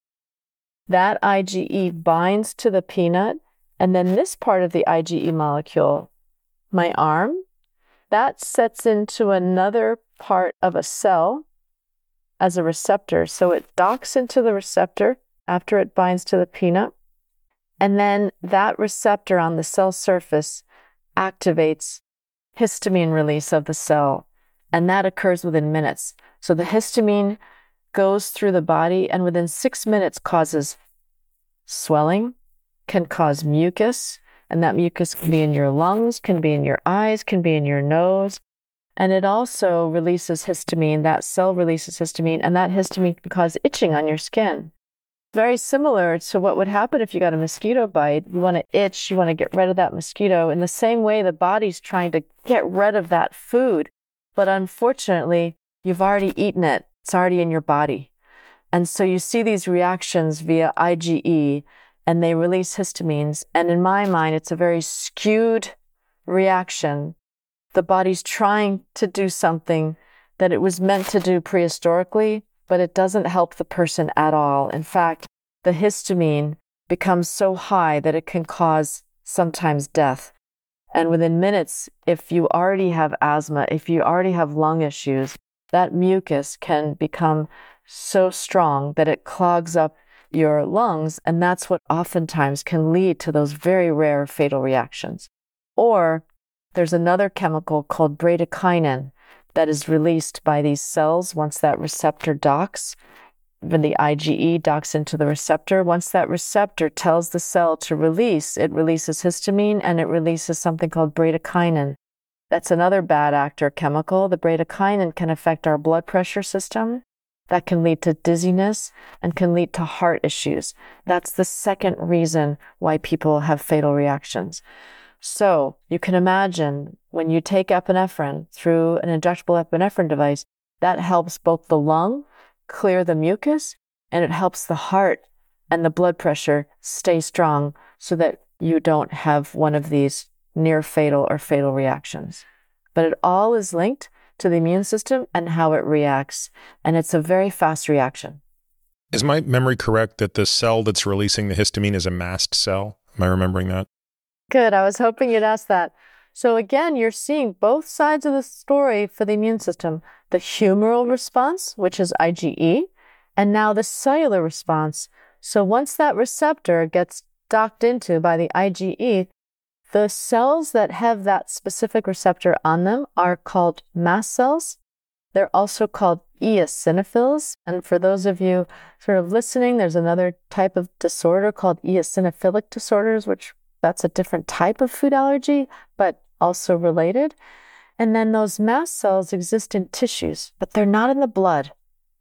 that I G E binds to the peanut, and then this part of the I G E molecule, my arm, that sets into another part of a cell as a receptor. So it docks into the receptor after it binds to the peanut. And then that receptor on the cell surface activates histamine release of the cell. And that occurs within minutes. So the histamine goes through the body and within six minutes causes swelling, can cause mucus. And that mucus can be in your lungs, can be in your eyes, can be in your nose. And it also releases histamine. That cell releases histamine, and that histamine can cause itching on your skin. Very similar to what would happen if you got a mosquito bite. You want to itch, you want to get rid of that mosquito. In the same way, the body's trying to get rid of that food. But unfortunately, you've already eaten it. It's already in your body. And so you see these reactions via I G E, and they release histamines. And in my mind, it's a very skewed reaction. The body's trying to do something that it was meant to do prehistorically, but it doesn't help the person at all. In fact, the histamine becomes so high that it can cause sometimes death. And within minutes, if you already have asthma, if you already have lung issues, that mucus can become so strong that it clogs up your lungs, and that's what oftentimes can lead to those very rare fatal reactions. Or there's another chemical called bradykinin that is released by these cells once that receptor docks. When the I G E docks into the receptor, once that receptor tells the cell to release, it releases histamine and it releases something called bradykinin. That's another bad actor chemical. The bradykinin can affect our blood pressure system. That can lead to dizziness and can lead to heart issues. That's the second reason why people have fatal reactions. So you can imagine when you take epinephrine through an injectable epinephrine device, that helps both the lung clear the mucus, and it helps the heart and the blood pressure stay strong so that you don't have one of these near fatal or fatal reactions. But it all is linked to the immune system and how it reacts, and it's a very fast reaction.
Is my memory correct that the cell that's releasing the histamine is a mast cell? Am I remembering that?
Good. I was hoping you'd ask that. So again, you're seeing both sides of the story for the immune system. The humoral response, which is I G E, and now the cellular response. So once that receptor gets docked into by the I G E, the cells that have that specific receptor on them are called mast cells. They're also called eosinophils. And for those of you sort of listening, there's another type of disorder called eosinophilic disorders, which that's a different type of food allergy, but also related. And then those mast cells exist in tissues, but they're not in the blood.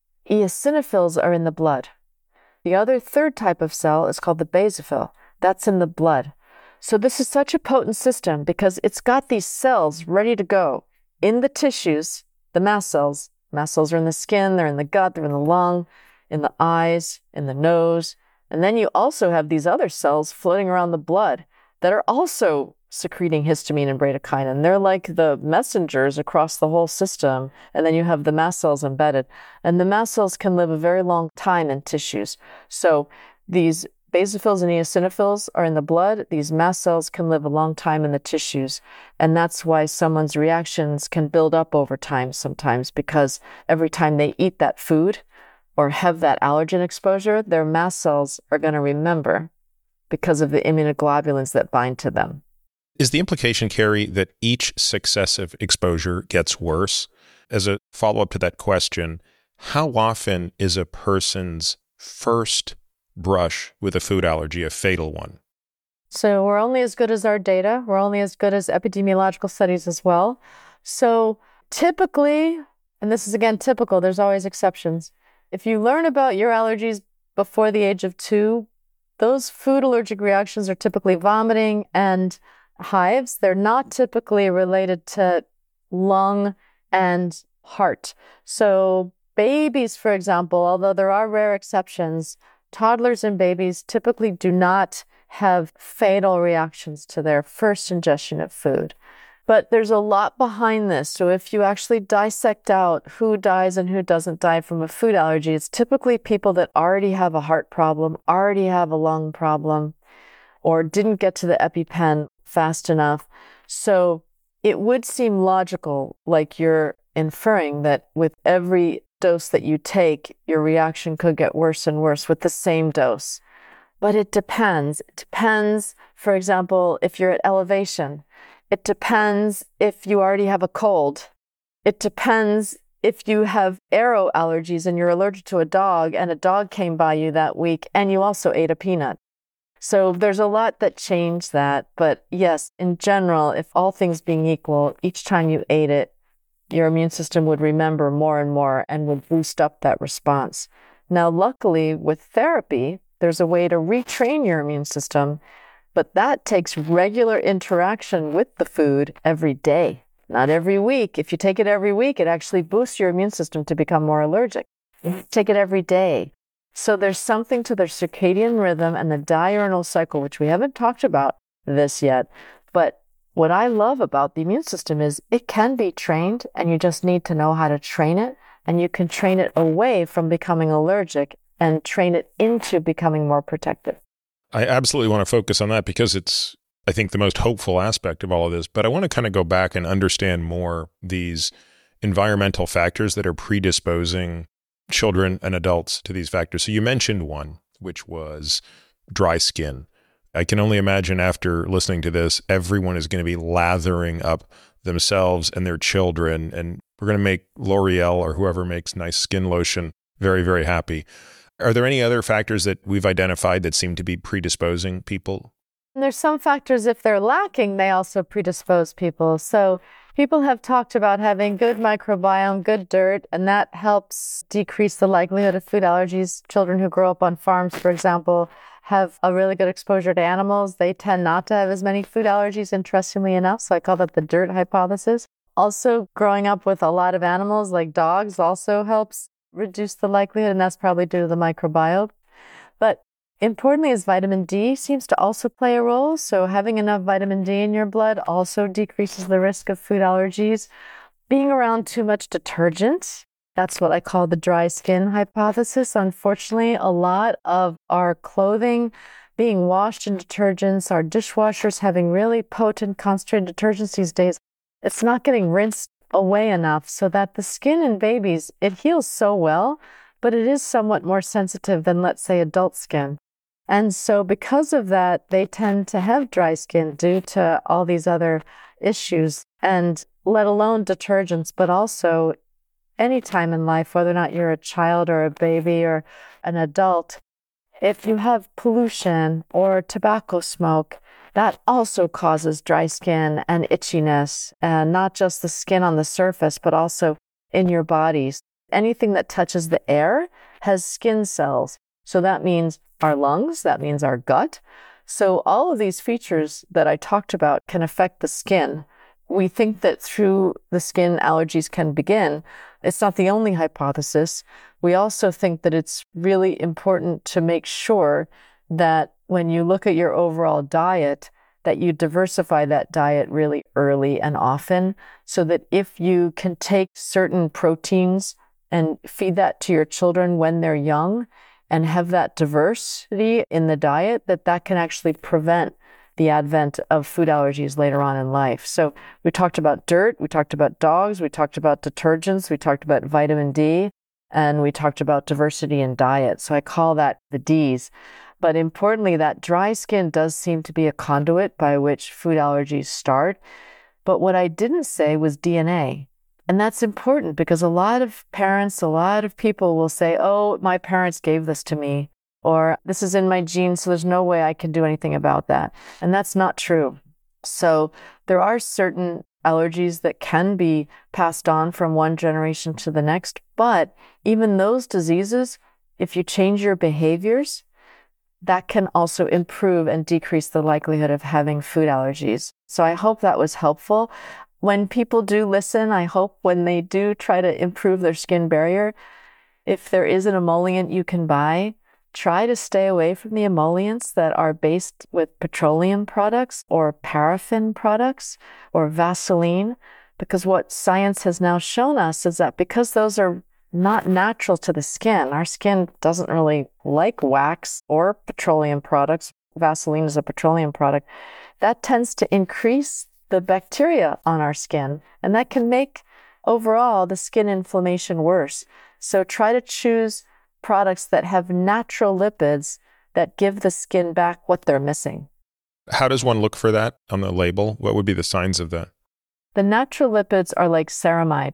Eosinophils are in the blood. The other third type of cell is called the basophil. That's in the blood. So this is such a potent system because it's got these cells ready to go in the tissues, the mast cells. Mast cells are in the skin, they're in the gut, they're in the lung, in the eyes, in the nose. And then you also have these other cells floating around the blood that are also secreting histamine and bradykinin. They're like the messengers across the whole system. And then you have the mast cells embedded. And the mast cells can live a very long time in tissues. So these basophils and eosinophils are in the blood. These mast cells can live a long time in the tissues. And that's why someone's reactions can build up over time sometimes, because every time they eat that food or have that allergen exposure, their mast cells are going to remember because of the immunoglobulins that bind to them.
Is the implication, Carrie, that each successive exposure gets worse? As a follow-up to that question, how often is a person's first brush with a food allergy a fatal one?
So we're only as good as our data. We're only as good as epidemiological studies as well. So typically, and this is again typical, there's always exceptions. If you learn about your allergies before the age of two, those food allergic reactions are typically vomiting and hives. They're not typically related to lung and heart. So babies, for example, although there are rare exceptions, toddlers and babies typically do not have fatal reactions to their first ingestion of food. But there's a lot behind this. So if you actually dissect out who dies and who doesn't die from a food allergy, it's typically people that already have a heart problem, already have a lung problem, or didn't get to the EpiPen fast enough. So it would seem logical, like you're inferring, that with every dose that you take, your reaction could get worse and worse with the same dose. But it depends. It depends, for example, if you're at elevation. It depends if you already have a cold. It depends if you have aero allergies and you're allergic to a dog and a dog came by you that week and you also ate a peanut. So there's a lot that change that. But yes, in general, if all things being equal, each time you ate it, your immune system would remember more and more and would boost up that response. Now, luckily, with therapy, there's a way to retrain your immune system, but that takes regular interaction with the food every day, not every week. If you take it every week, it actually boosts your immune system to become more allergic. You take it every day. So there's something to the circadian rhythm and the diurnal cycle, which we haven't talked about this yet. But what I love about the immune system is it can be trained, and you just need to know how to train it. And you can train it away from becoming allergic and train it into becoming more protective.
I absolutely want to focus on that because it's, I think, the most hopeful aspect of all of this. But I want to kind of go back and understand more these environmental factors that are predisposing children and adults to these factors. So you mentioned one, which was dry skin. I can only imagine after listening to this, everyone is going to be lathering up themselves and their children, and we're going to make L'Oreal or whoever makes nice skin lotion very, very happy. Are there any other factors that we've identified that seem to be predisposing people?
And there's some factors, if they're lacking, they also predispose people. So people have talked about having good microbiome, good dirt, and that helps decrease the likelihood of food allergies. Children who grow up on farms, for example, have a really good exposure to animals. They tend not to have as many food allergies, interestingly enough. So I call that the dirt hypothesis. Also, growing up with a lot of animals like dogs also helps reduce the likelihood, and that's probably due to the microbiome. But importantly is vitamin D seems to also play a role. So having enough vitamin D in your blood also decreases the risk of food allergies. Being around too much detergent, that's what I call the dry skin hypothesis. Unfortunately, a lot of our clothing being washed in detergents, our dishwashers having really potent concentrated detergents these days, it's not getting rinsed away enough so that the skin in babies, it heals so well, but it is somewhat more sensitive than, let's say, adult skin. And so because of that, they tend to have dry skin due to all these other issues, and let alone detergents, but also any time in life, whether or not you're a child or a baby or an adult, if you have pollution or tobacco smoke, that also causes dry skin and itchiness, and not just the skin on the surface, but also in your bodies. Anything that touches the air has skin cells. So that means our lungs, that means our gut. So all of these features that I talked about can affect the skin. We think that through the skin allergies can begin. It's not the only hypothesis. We also think that it's really important to make sure that when you look at your overall diet, that you diversify that diet really early and often, so that if you can take certain proteins and feed that to your children when they're young and have that diversity in the diet, that that can actually prevent the advent of food allergies later on in life. So we talked about dirt, we talked about dogs, we talked about detergents, we talked about vitamin D, and we talked about diversity in diet. So I call that the D's. But importantly, that dry skin does seem to be a conduit by which food allergies start. But what I didn't say was D N A. And that's important because a lot of parents, a lot of people will say, oh, my parents gave this to me, or this is in my genes, so there's no way I can do anything about that. And that's not true. So there are certain allergies that can be passed on from one generation to the next. But even those diseases, if you change your behaviors, that can also improve and decrease the likelihood of having food allergies. So I hope that was helpful. When people do listen, I hope when they do try to improve their skin barrier, if there is an emollient you can buy, try to stay away from the emollients that are based with petroleum products or paraffin products or Vaseline, because what science has now shown us is that because those are not natural to the skin, our skin doesn't really like wax or petroleum products. Vaseline is a petroleum product. That tends to increase the bacteria on our skin, and that can make overall the skin inflammation worse. So try to choose products that have natural lipids that give the skin back what they're missing.
How does one look for that on the label? What would be the signs of that?
The natural lipids are like ceramide.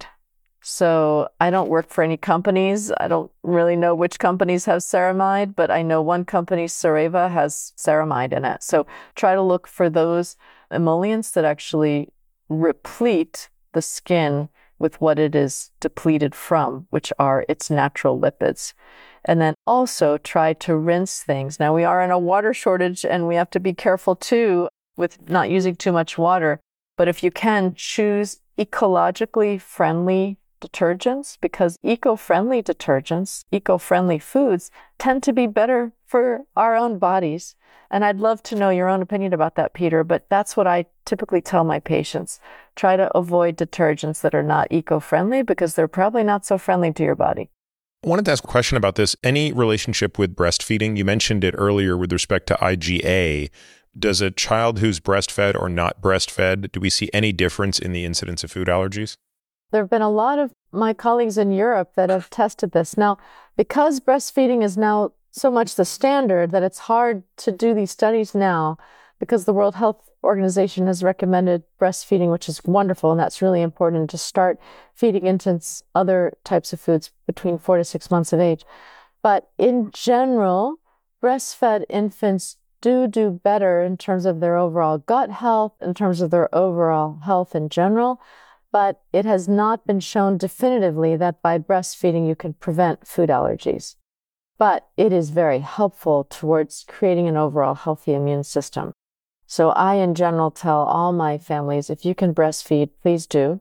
So I don't work for any companies. I don't really know which companies have ceramide, but I know one company, Cereva, has ceramide in it. So try to look for those emollients that actually replete the skin with what it is depleted from, which are its natural lipids. And then also try to rinse things. Now, we are in a water shortage and we have to be careful too with not using too much water. But if you can, choose ecologically friendly detergents, because eco-friendly detergents, eco-friendly foods tend to be better for our own bodies. And I'd love to know your own opinion about that, Peter, but that's what I typically tell my patients. Try to avoid detergents that are not eco-friendly because they're probably not so friendly to your body.
I wanted to ask a question about this. Any relationship with breastfeeding? You mentioned it earlier with respect to I G A. Does a child who's breastfed or not breastfed, do we see any difference in the incidence of food allergies?
There have been a lot of my colleagues in Europe that have tested this. Now, because breastfeeding is now so much the standard that it's hard to do these studies now, because the World Health Organization has recommended breastfeeding, which is wonderful, and that's really important to start feeding infants other types of foods between four to six months of age. But in general, breastfed infants do do better in terms of their overall gut health, in terms of their overall health in general. But it has not been shown definitively that by breastfeeding you can prevent food allergies. But it is very helpful towards creating an overall healthy immune system. So I, in general, tell all my families, if you can breastfeed, please do.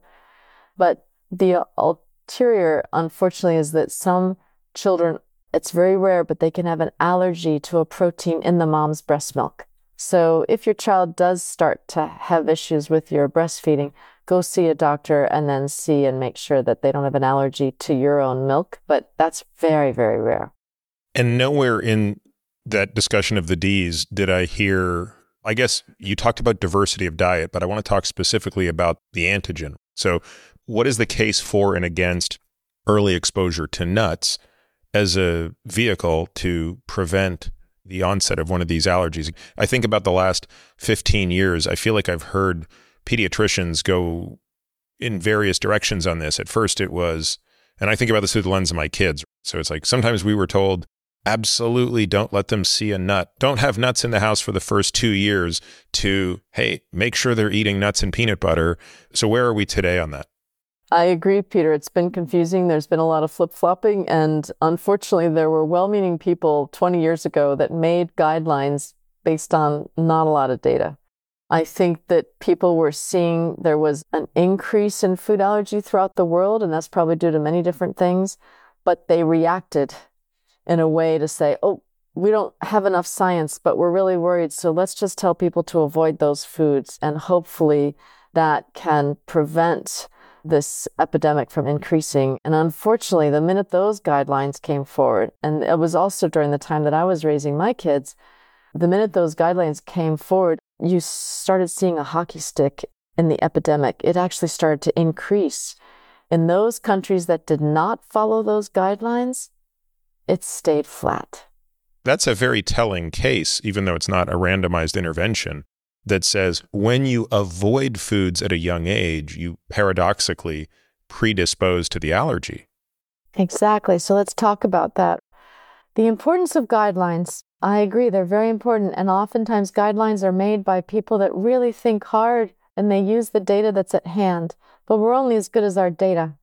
But the ulterior, unfortunately, is that some children, it's very rare, but they can have an allergy to a protein in the mom's breast milk. So if your child does start to have issues with your breastfeeding, go see a doctor and then see and make sure that they don't have an allergy to your own milk. But that's very, very rare.
And nowhere in that discussion of the D's did I hear, I guess you talked about diversity of diet, but I want to talk specifically about the antigen. So what is the case for and against early exposure to nuts as a vehicle to prevent the onset of one of these allergies? I think about the last fifteen years, I feel like I've heard pediatricians go in various directions on this. At first it was, and I think about this through the lens of my kids. So it's like, sometimes we were told, absolutely don't let them see a nut. Don't have nuts in the house for the first two years to, hey, make sure they're eating nuts and peanut butter. So where are we today on that?
I agree, Peter. It's been confusing. There's been a lot of flip-flopping. And unfortunately, there were well-meaning people twenty years ago that made guidelines based on not a lot of data. I think that people were seeing there was an increase in food allergy throughout the world, and that's probably due to many different things. But they reacted in a way to say, oh, we don't have enough science, but we're really worried. So let's just tell people to avoid those foods. And hopefully that can prevent this epidemic from increasing. And unfortunately, the minute those guidelines came forward, and it was also during the time that I was raising my kids, the minute those guidelines came forward, you started seeing a hockey stick in the epidemic. It actually started to increase. In those countries that did not follow those guidelines, it stayed flat.
That's a very telling case, even though it's not a randomized intervention, that says when you avoid foods at a young age, you paradoxically predispose to the allergy.
Exactly. So let's talk about that. The importance of guidelines. I agree, they're very important. And oftentimes guidelines are made by people that really think hard and they use the data that's at hand. But we're only as good as our data.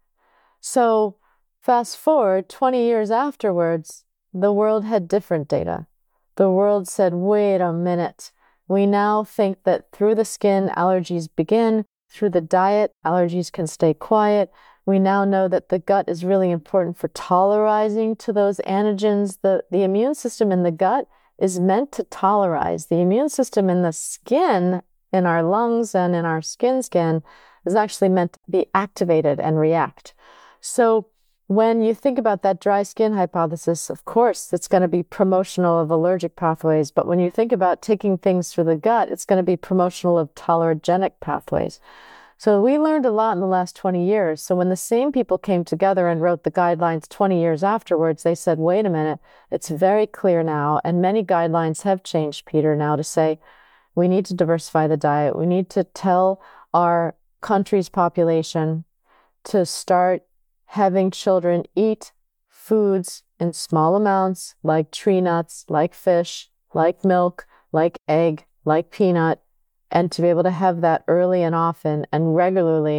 So fast forward twenty years afterwards, the world had different data. The world said, wait a minute. We now think that through the skin, allergies begin. Through the diet, allergies can stay quiet. We now know that the gut is really important for tolerizing to those antigens. The, the immune system in the gut is meant to tolerize. The immune system in the skin, in our lungs and in our skin skin, is actually meant to be activated and react. So when you think about that dry skin hypothesis, of course, it's going to be promotional of allergic pathways. But when you think about taking things through the gut, it's going to be promotional of tolerogenic pathways. So we learned a lot in the last twenty years. So when the same people came together and wrote the guidelines twenty years afterwards, they said, wait a minute, it's very clear now. And many guidelines have changed, Peter, now to say, we need to diversify the diet. We need to tell our country's population to start having children eat foods in small amounts, like tree nuts, like fish, like milk, like egg, like peanut, and to be able to have that early and often and regularly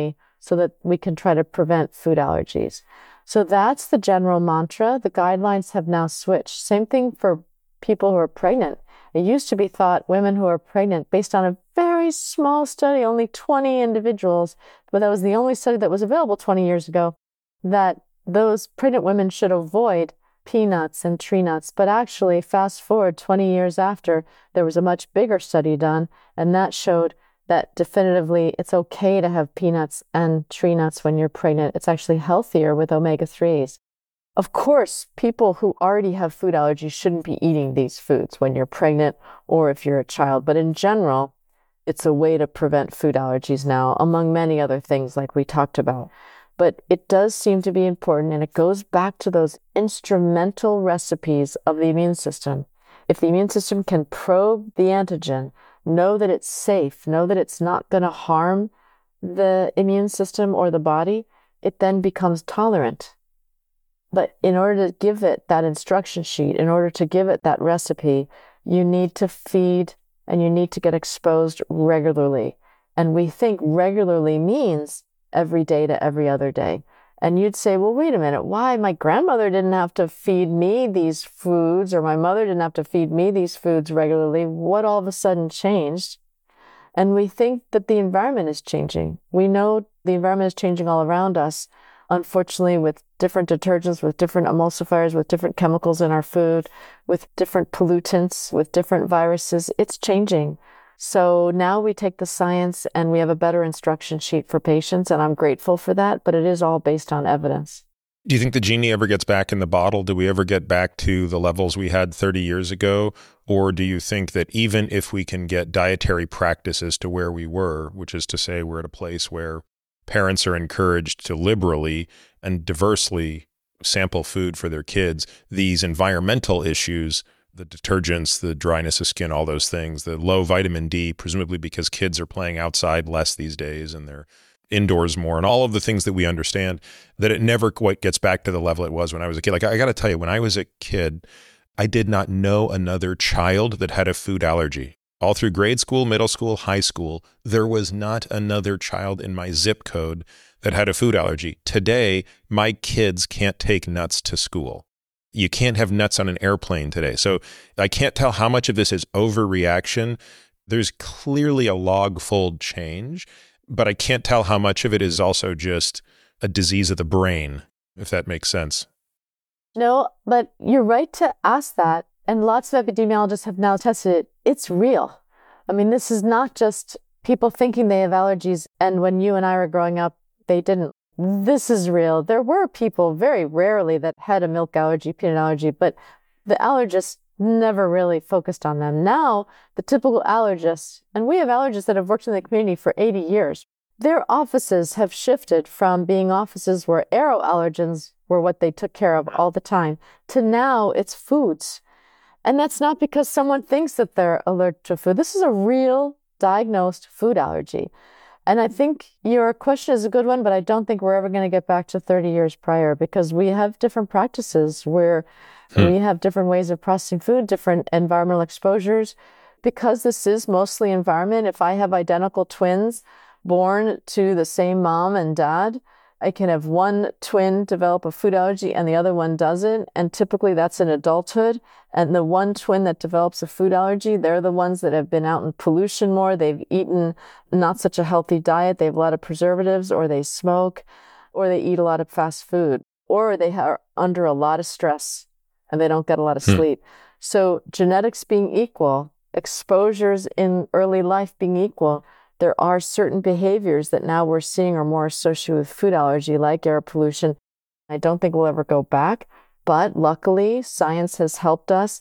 so that we can try to prevent food allergies. So that's the general mantra. The guidelines have now switched. Same thing for people who are pregnant. It used to be thought women who are pregnant, based on a very small study, only twenty individuals, but that was the only study that was available twenty years ago, that those pregnant women should avoid peanuts and tree nuts. But actually, fast forward twenty years after, there was a much bigger study done, and that showed that definitively it's okay to have peanuts and tree nuts when you're pregnant. It's actually healthier with omega threes. Of course, people who already have food allergies shouldn't be eating these foods when you're pregnant or if you're a child. But in general, it's a way to prevent food allergies now, among many other things like we talked about. But it does seem to be important, and it goes back to those instrumental recipes of the immune system. If the immune system can probe the antigen, know that it's safe, know that it's not going to harm the immune system or the body, it then becomes tolerant. But in order to give it that instruction sheet, in order to give it that recipe, you need to feed and you need to get exposed regularly. And we think regularly means every day to every other day. And you'd say, well, wait a minute, why? My grandmother didn't have to feed me these foods, or my mother didn't have to feed me these foods regularly. What all of a sudden changed? And we think that the environment is changing. We know the environment is changing all around us, unfortunately, with different detergents, with different emulsifiers, with different chemicals in our food, with different pollutants, with different viruses. It's changing. So now we take the science and we have a better instruction sheet for patients, and I'm grateful for that, but it is all based on evidence.
Do you think the genie ever gets back in the bottle? Do we ever get back to the levels we had thirty years ago? Or do you think that even if we can get dietary practices to where we were, which is to say we're at a place where parents are encouraged to liberally and diversely sample food for their kids, these environmental issues, the detergents, the dryness of skin, all those things, the low vitamin D, presumably because kids are playing outside less these days and they're indoors more, and all of the things that we understand, that it never quite gets back to the level it was when I was a kid. Like, I got to tell you, when I was a kid, I did not know another child that had a food allergy. All through grade school, middle school, high school, there was not another child in my zip code that had a food allergy. Today, my kids can't take nuts to school. You can't have nuts on an airplane today. So I can't tell how much of this is overreaction. There's clearly a log-fold change, but I can't tell how much of it is also just a disease of the brain, if that makes sense.
No, but you're right to ask that. And lots of epidemiologists have now tested it. It's real. I mean, this is not just people thinking they have allergies, and when you and I were growing up, they didn't. This is real. There were people very rarely that had a milk allergy, peanut allergy, but the allergists never really focused on them. Now, the typical allergist, and we have allergists that have worked in the community for eighty years, their offices have shifted from being offices where aeroallergens were what they took care of all the time, to now it's foods. And that's not because someone thinks that they're allergic to food. This is a real diagnosed food allergy. And I think your question is a good one, but I don't think we're ever going to get back to thirty years prior, because we have different practices where hmm. we have different ways of processing food, different environmental exposures. Because this is mostly environment, if I have identical twins born to the same mom and dad, I can have one twin develop a food allergy and the other one doesn't. And typically that's in adulthood. And the one twin that develops a food allergy, they're the ones that have been out in pollution more. They've eaten not such a healthy diet. They have a lot of preservatives, or they smoke, or they eat a lot of fast food, or they are under a lot of stress and they don't get a lot of sleep. Hmm. So genetics being equal, exposures in early life being equal, there are certain behaviors that now we're seeing are more associated with food allergy, like air pollution. I don't think we'll ever go back, but luckily science has helped us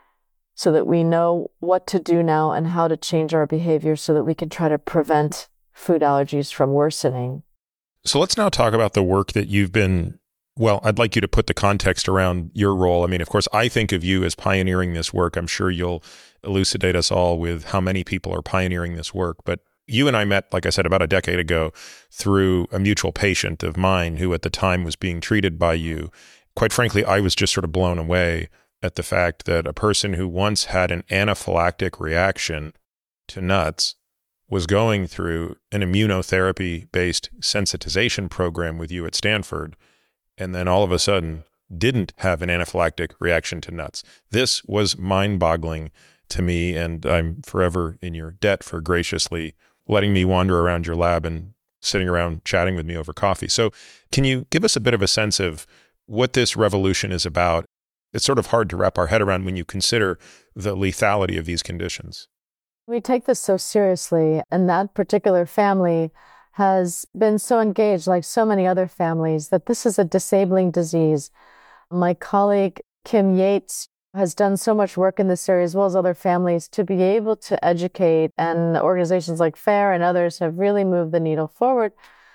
so that we know what to do now and how to change our behavior so that we can try to prevent food allergies from worsening.
So let's now talk about the work that you've been, well, I'd like you to put the context around your role. I mean, of course, I think of you as pioneering this work. I'm sure you'll elucidate us all with how many people are pioneering this work, but you and I met, like I said, about a decade ago through a mutual patient of mine who at the time was being treated by you. Quite frankly, I was just sort of blown away at the fact that a person who once had an anaphylactic reaction to nuts was going through an immunotherapy-based sensitization program with you at Stanford, and then all of a sudden didn't have an anaphylactic reaction to nuts. This was mind-boggling to me, and I'm forever in your debt for graciously letting me wander around your lab and sitting around chatting with me over coffee. So can you give us a bit of a sense of what this revolution is about? It's sort of hard to wrap our head around when you consider the lethality of these conditions.
We take this so seriously, and that particular family has been so engaged, like so many other families, that this is a disabling disease. My colleague, Kim Yates, has done so much work in this area, as well as other families, to be able to educate, and organizations like FAIR and others have really moved the needle forward.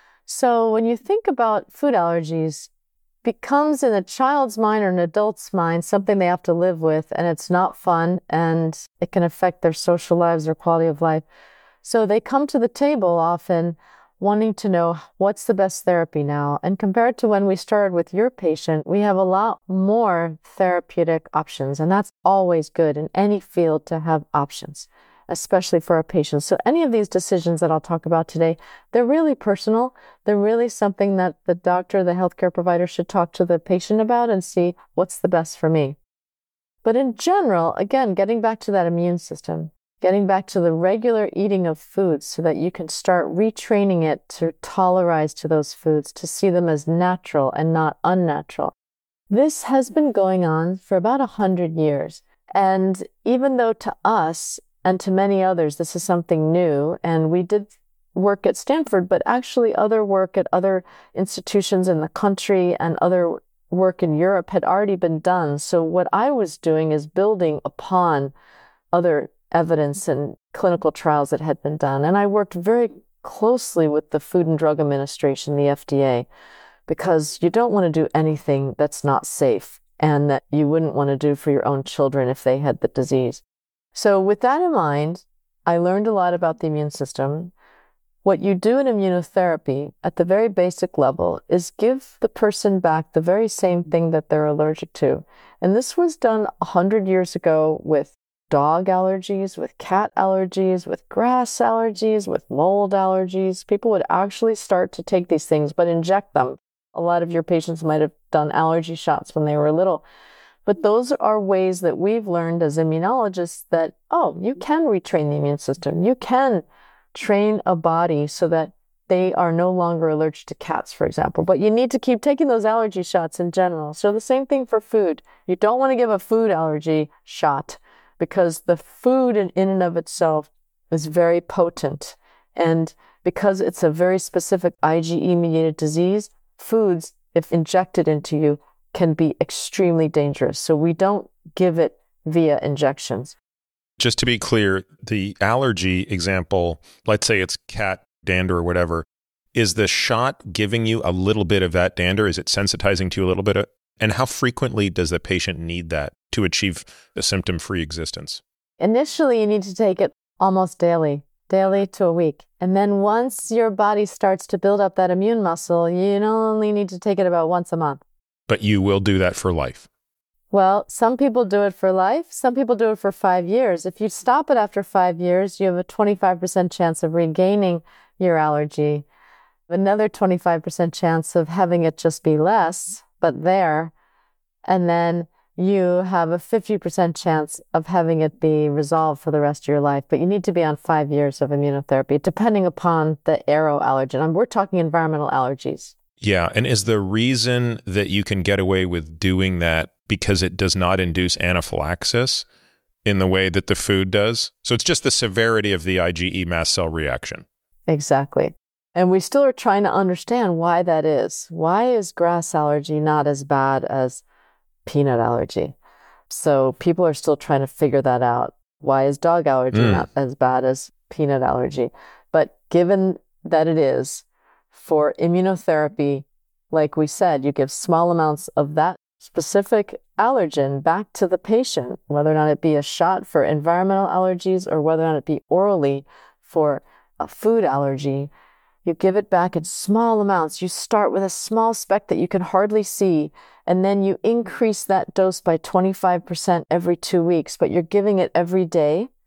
So when you think about food allergies, becomes in a child's mind or an adult's mind something they have to live with, and it's not fun, and it can affect their social lives, their quality of life. So they come to the table often wanting to know what's the best therapy now. And compared to when we started with your patient, we have a lot more therapeutic options, and that's always good in any field to have options, especially for our patients. So any of these decisions that I'll talk about today, they're really personal. They're really something that the doctor, the healthcare provider should talk to the patient about and see what's the best for me. But in general, again, getting back to that immune system, getting back to the regular eating of foods so that you can start retraining it to tolerize to those foods, to see them as natural and not unnatural. This has been going on for about a hundred years. And even though to us, and to many others, this is something new, and we did work at Stanford, but actually other work at other institutions in the country and other work in Europe had already been done. So what I was doing is building upon other evidence and clinical trials that had been done. And I worked very closely with the Food and Drug Administration, the F D A, because you don't want to do anything that's not safe and that you wouldn't want to do for your own children if they had the disease. So with that in mind, I learned a lot about the immune system. What you do in immunotherapy at the very basic level is give the person back the very same thing that they're allergic to. And this was done a hundred years ago with dog allergies, with cat allergies, with grass allergies, with mold allergies. People would actually start to take these things, but inject them. A lot of your patients might have done allergy shots when they were little. But those are ways that we've learned as immunologists that, oh, you can retrain the immune system. You can train a body so that they are no longer allergic to cats, for example. But you need to keep taking those allergy shots in general. So the same thing for food. You don't want to give a food allergy shot because the food in, in and of itself is very potent. And because it's a very specific IgE-mediated disease, foods, if injected into you, can be extremely dangerous. So we don't give it via injections.
Just to be clear, the allergy example, let's say it's cat dander or whatever, is the shot giving you a little bit of that dander? Is it sensitizing to you a little bit? Of, and how frequently does the patient need that to achieve a symptom-free existence?
Initially, you need to take it almost daily, daily to a week. And then once your body starts to build up that immune muscle, you only need to take it about once a month.
But you will do that for life.
Well, some people do it for life. Some people do it for five years. If you stop it after five years, you have a twenty-five percent chance of regaining your allergy, another twenty-five percent chance of having it just be less, but there, and then you have a fifty percent chance of having it be resolved for the rest of your life. But you need to be on five years of immunotherapy, depending upon the aeroallergen. And we're talking environmental allergies.
Yeah. And is the reason that you can get away with doing that because it does not induce anaphylaxis in the way that the food does? So it's just the severity of the IgE mast cell reaction.
Exactly. And we still are trying to understand why that is. Why is grass allergy not as bad as peanut allergy? So people are still trying to figure that out. Why is dog allergy mm. not as bad as peanut allergy? But given that it is, for immunotherapy, like we said, you give small amounts of that specific allergen back to the patient, whether or not it be a shot for environmental allergies or whether or not it be orally for a food allergy. You give it back in small amounts. You start with a small speck that you can hardly see, and then you increase that dose by twenty-five percent every two weeks, but you're giving it every day.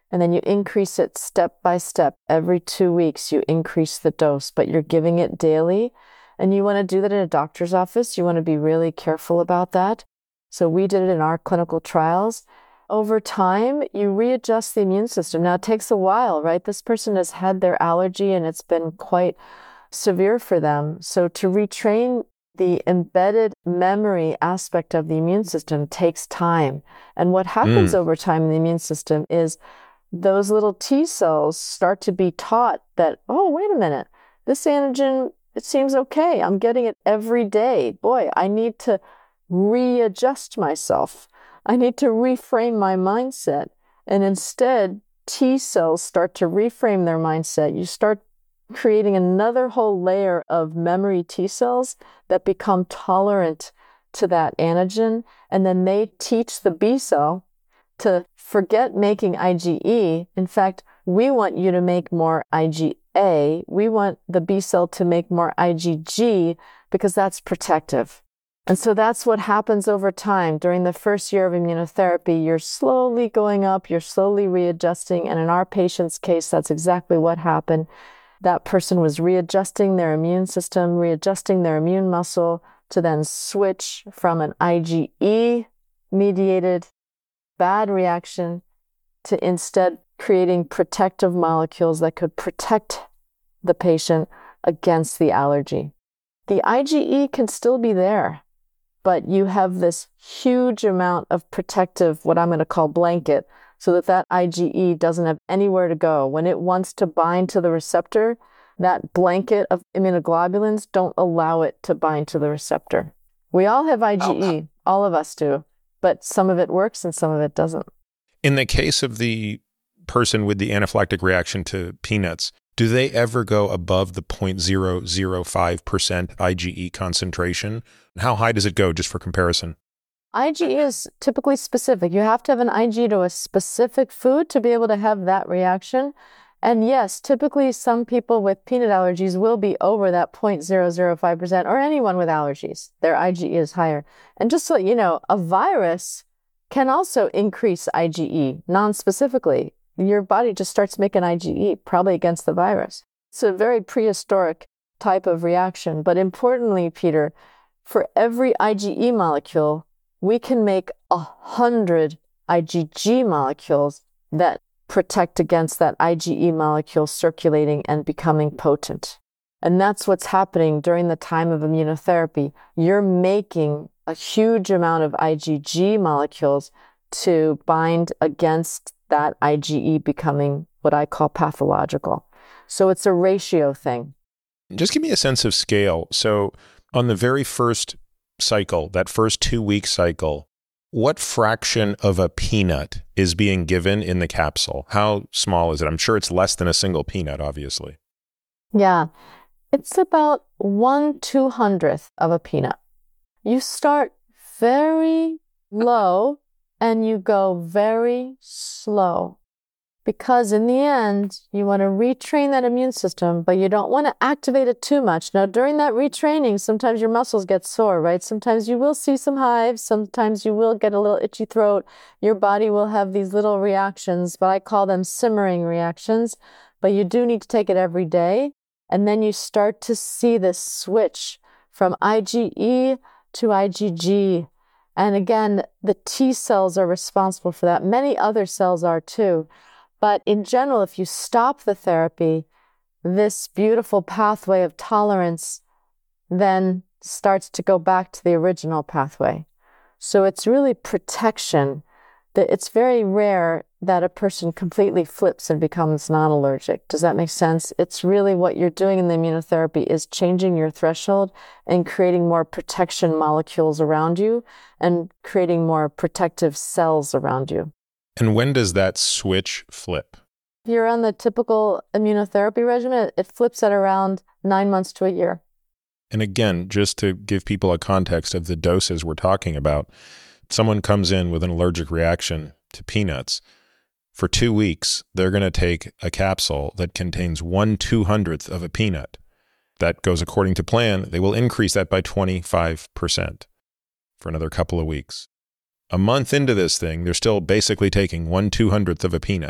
and then you increase it step by step. Every two weeks, you increase the dose, but you're giving it daily. And you want to do that in a doctor's office. You want to be really careful about that. So we did it in our clinical trials. Over time, you readjust the immune system. Now, it takes a while, right? This person has had their allergy and it's been quite severe for them. So to retrain the embedded memory aspect of the immune system takes time. And what happens mm. over time in the immune system is those little T cells start to be taught that, oh, wait a minute, this antigen, it seems okay. I'm getting it every day. Boy, I need to readjust myself. I need to reframe my mindset. And instead, T cells start to reframe their mindset. You start creating another whole layer of memory T cells that become tolerant to that antigen. And then they teach the B cell to forget making IgE. In fact, we want you to make more IgA. We want the B cell to make more IgG because that's protective. And so that's what happens over time. During the first year of immunotherapy, you're slowly going up, you're slowly readjusting. And in our patient's case, that's exactly what happened. That person was readjusting their immune system, readjusting their immune muscle to then switch from an IgE-mediated bad reaction to instead creating protective molecules that could protect the patient against the allergy. The IgE can still be there, but you have this huge amount of protective, what I'm going to call blanket, so that that IgE doesn't have anywhere to go. When it wants to bind to the receptor, that blanket of immunoglobulins don't allow it to bind to the receptor. We all have IgE, oh. all of us do, but some of it works and some of it doesn't.
In the case of the person with the anaphylactic reaction to peanuts, do they ever go above the zero point zero zero five percent IgE concentration? How high does it go, just for comparison?
IgE is typically specific. You have to have an IgE to a specific food to be able to have that reaction. And yes, typically some people with peanut allergies will be over that zero point zero zero five percent, or anyone with allergies. Their IgE is higher. And just so you know, a virus can also increase IgE non-specifically. Your body just starts making IgE, probably against the virus. It's a very prehistoric type of reaction. But importantly, Peter, for every IgE molecule, we can make a hundred IgG molecules that protect against that IgE molecule circulating and becoming potent. And that's what's happening during the time of immunotherapy. You're making a huge amount of IgG molecules to bind against that IgE becoming what I call pathological. So it's a ratio thing.
Just give me a sense of scale. So on the very first cycle, that first two-week cycle, what fraction of a peanut is being given in the capsule? How small is it? I'm sure it's less than a single peanut, obviously.
Yeah, it's about one two-hundredth of a peanut. You start very low and you go very slow, because in the end, you want to retrain that immune system, but you don't want to activate it too much. Now, during that retraining, sometimes your muscles get sore, right? Sometimes you will see some hives. Sometimes you will get a little itchy throat. Your body will have these little reactions, but I call them simmering reactions. But you do need to take it every day. And then you start to see this switch from IgE to IgG. And again, the T cells are responsible for that. Many other cells are too. But in general, if you stop the therapy, this beautiful pathway of tolerance then starts to go back to the original pathway. So it's really protection. It's very rare that a person completely flips and becomes non-allergic. Does that make sense? It's really what you're doing in the immunotherapy is changing your threshold and creating more protection molecules around you and creating more protective cells around you.
And when does that switch flip?
If you're on the typical immunotherapy regimen, it flips at around nine months to a year.
And again, just to give people a context of the doses we're talking about, someone comes in with an allergic reaction to peanuts. For two weeks, they're going to take a capsule that contains one two-hundredth of a peanut. That goes according to plan. They will increase that by twenty-five percent for another couple of weeks. A month into this thing, they're still basically taking one two-hundredth of a peanut.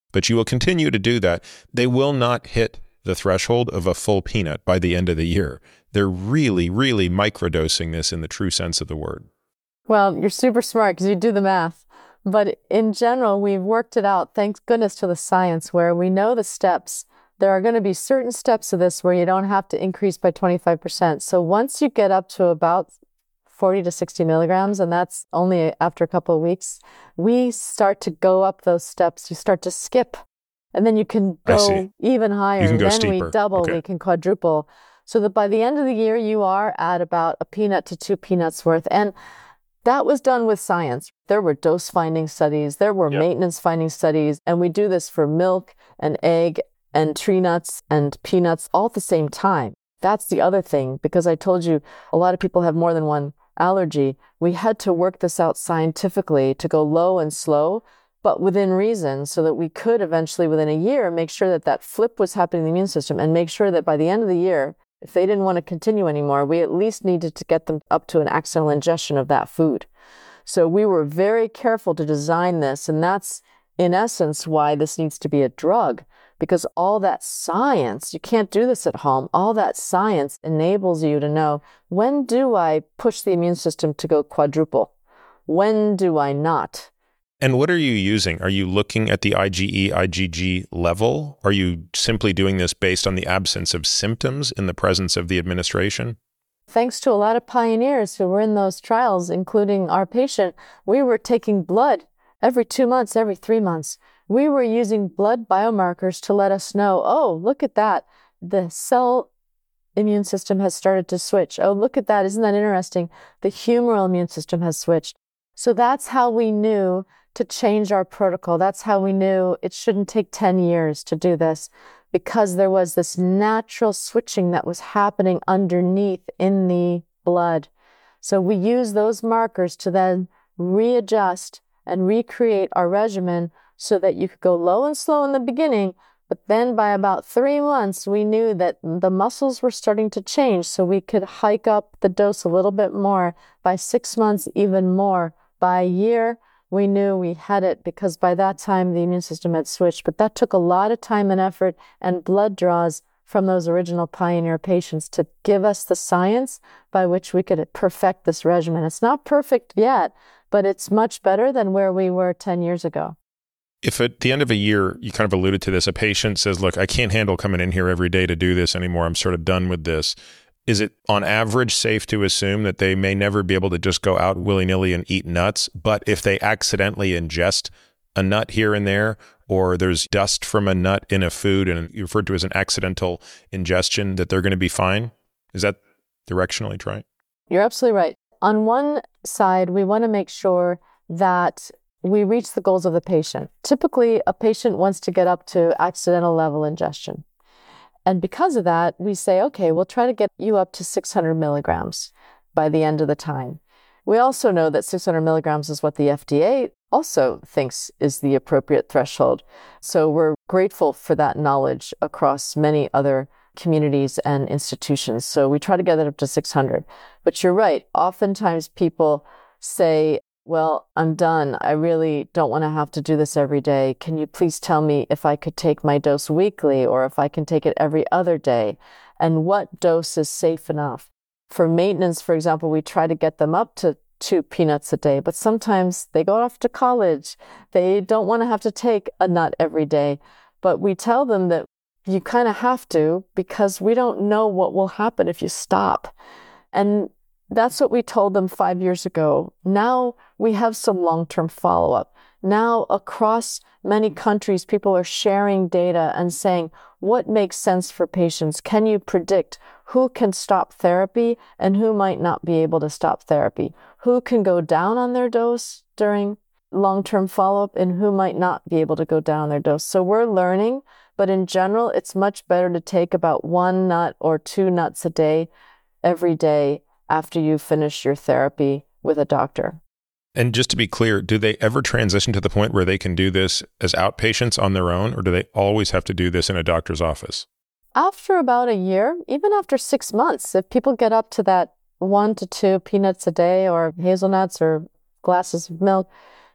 but you will continue to do that. They will not hit the threshold of a full peanut by the end of the year. They're really, really microdosing this in the true sense of the word.
Well, you're super smart because you do the math. But in general, we've worked it out, thank goodness to the science, where we know the steps. There are going to be certain steps of this where you don't have to increase by twenty-five percent. So once you get up to about forty to sixty milligrams, and that's only after a couple of weeks, we start to go up those steps. You start to skip, and then you can go even higher.
You can go
then
steeper.
we double,
Okay.
we can quadruple. So that by the end of the year, you are at about a peanut to two peanuts worth. And that was done with science. There were dose finding studies, there were
Yep.
maintenance finding studies, and we do this for milk and egg and tree nuts and peanuts all at the same time. That's the other thing, because I told you a lot of people have more than one allergy. We had to work this out scientifically to go low and slow, but within reason, so that we could eventually, within a year, make sure that that flip was happening in the immune system, and make sure that by the end of the year, if they didn't want to continue anymore, we at least needed to get them up to an accidental ingestion of that food. So we were very careful to design this, and that's in essence why this needs to be a drug, because all that science, you can't do this at home, all that science enables you to know, when do I push the immune system to go quadruple? When do I not?
And what are you using? Are you looking at the IgE, IgG level? Are you simply doing this based on the absence of symptoms in the presence of the administration?
Thanks to a lot of pioneers who were in those trials, including our patient, we were taking blood every two months, every three months. We were using blood biomarkers to let us know, oh, look at that. The cell immune system has started to switch. Oh, look at that. Isn't that interesting? The humoral immune system has switched. So that's how we knew to change our protocol. That's how we knew it shouldn't take ten years to do this, because there was this natural switching that was happening underneath in the blood. So we use those markers to then readjust and recreate our regimen so that you could go low and slow in the beginning, but then by about three months, we knew that the muscles were starting to change, so we could hike up the dose a little bit more. By six months, even more. By a year, we knew we had it, because by that time the immune system had switched. But that took a lot of time and effort and blood draws from those original pioneer patients to give us the science by which we could perfect this regimen. It's not perfect yet, but it's much better than where we were ten years ago.
If at the end of a year, you kind of alluded to this, a patient says, look, I can't handle coming in here every day to do this anymore. I'm sort of done with this. Is it on average safe to assume that they may never be able to just go out willy-nilly and eat nuts, but if they accidentally ingest a nut here and there, or there's dust from a nut in a food and you referred to as an accidental ingestion, that they're going to be fine? Is that directionally right?
You're absolutely right. On one side, we want to make sure that we reach the goals of the patient. Typically, a patient wants to get up to accidental level ingestion. And because of that, we say, okay, we'll try to get you up to six hundred milligrams by the end of the time. We also know that six hundred milligrams is what the F D A also thinks is the appropriate threshold. So we're grateful for that knowledge across many other communities and institutions. So we try to get it up to six hundred. But you're right. Oftentimes people say, well, I'm done. I really don't want to have to do this every day. Can you please tell me if I could take my dose weekly or if I can take it every other day? And what dose is safe enough? For maintenance, for example, we try to get them up to two peanuts a day, but sometimes they go off to college. They don't want to have to take a nut every day. But we tell them that you kind of have to, because we don't know what will happen if you stop. And that's what we told them five years ago. Now we have some long-term follow-up. Now across many countries, people are sharing data and saying, what makes sense for patients? Can you predict who can stop therapy and who might not be able to stop therapy? Who can go down on their dose during long-term follow-up and who might not be able to go down on their dose? So we're learning, but in general, it's much better to take about one nut or two nuts a day every day after you finish your therapy with a doctor.
And just to be clear, do they ever transition to the point where they can do this as outpatients on their own, or do they always have to do this in a doctor's office?
After about a year, even after six months, if people get up to that one to two peanuts a day or hazelnuts or glasses of milk,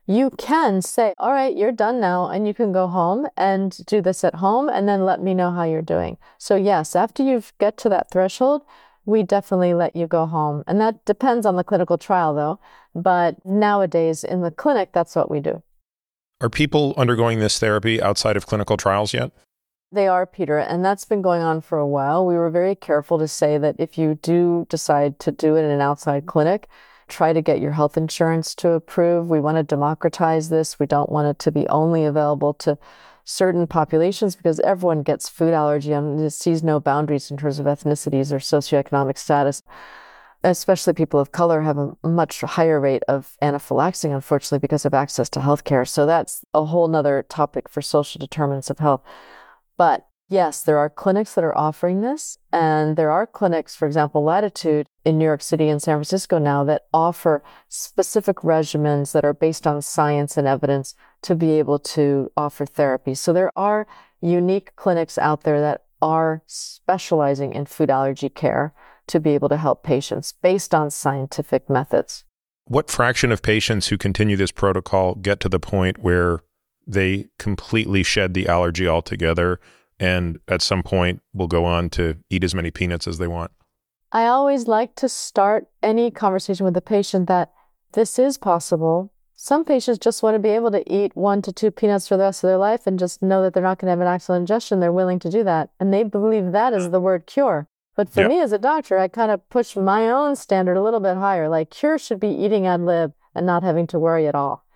you can say, all right, you're done now, and you can go home and do this at home, and then let me know how you're doing. So yes, after you get to that threshold, we definitely let you go home. And that depends on the clinical trial, though. But nowadays in the clinic, that's what we do.
Are people undergoing this therapy outside of clinical trials yet?
They are, Peter, and that's been going on for a while. We were very careful to say that if you do decide to do it in an outside clinic, try to get your health insurance to approve. We want to democratize this. We don't want it to be only available to certain populations because everyone gets food allergy and it sees no boundaries in terms of ethnicities or socioeconomic status. Especially people of color have a much higher rate of anaphylaxis, unfortunately, because of access to healthcare. So that's a whole nother topic for social determinants of health. But yes, there are clinics that are offering this, and there are clinics, for example, Latitude in New York City and San Francisco now that offer specific regimens that are based on science and evidence to be able to offer therapy. So there are unique clinics out there that are specializing in food allergy care to be able to help patients based on scientific methods.
What fraction of patients who continue this protocol get to the point where they completely shed the allergy altogether and at some point will go on to eat as many peanuts as they want?
I always like to start any conversation with the patient that this is possible. Some patients just want to be able to eat one to two peanuts for the rest of their life and just know that they're not going to have an accidental ingestion. They're willing to do that. And they believe that is the word cure. But for
yeah.
me as a doctor, I kind of push my own standard a little bit higher. Like cure should be eating ad lib and not having to worry at all.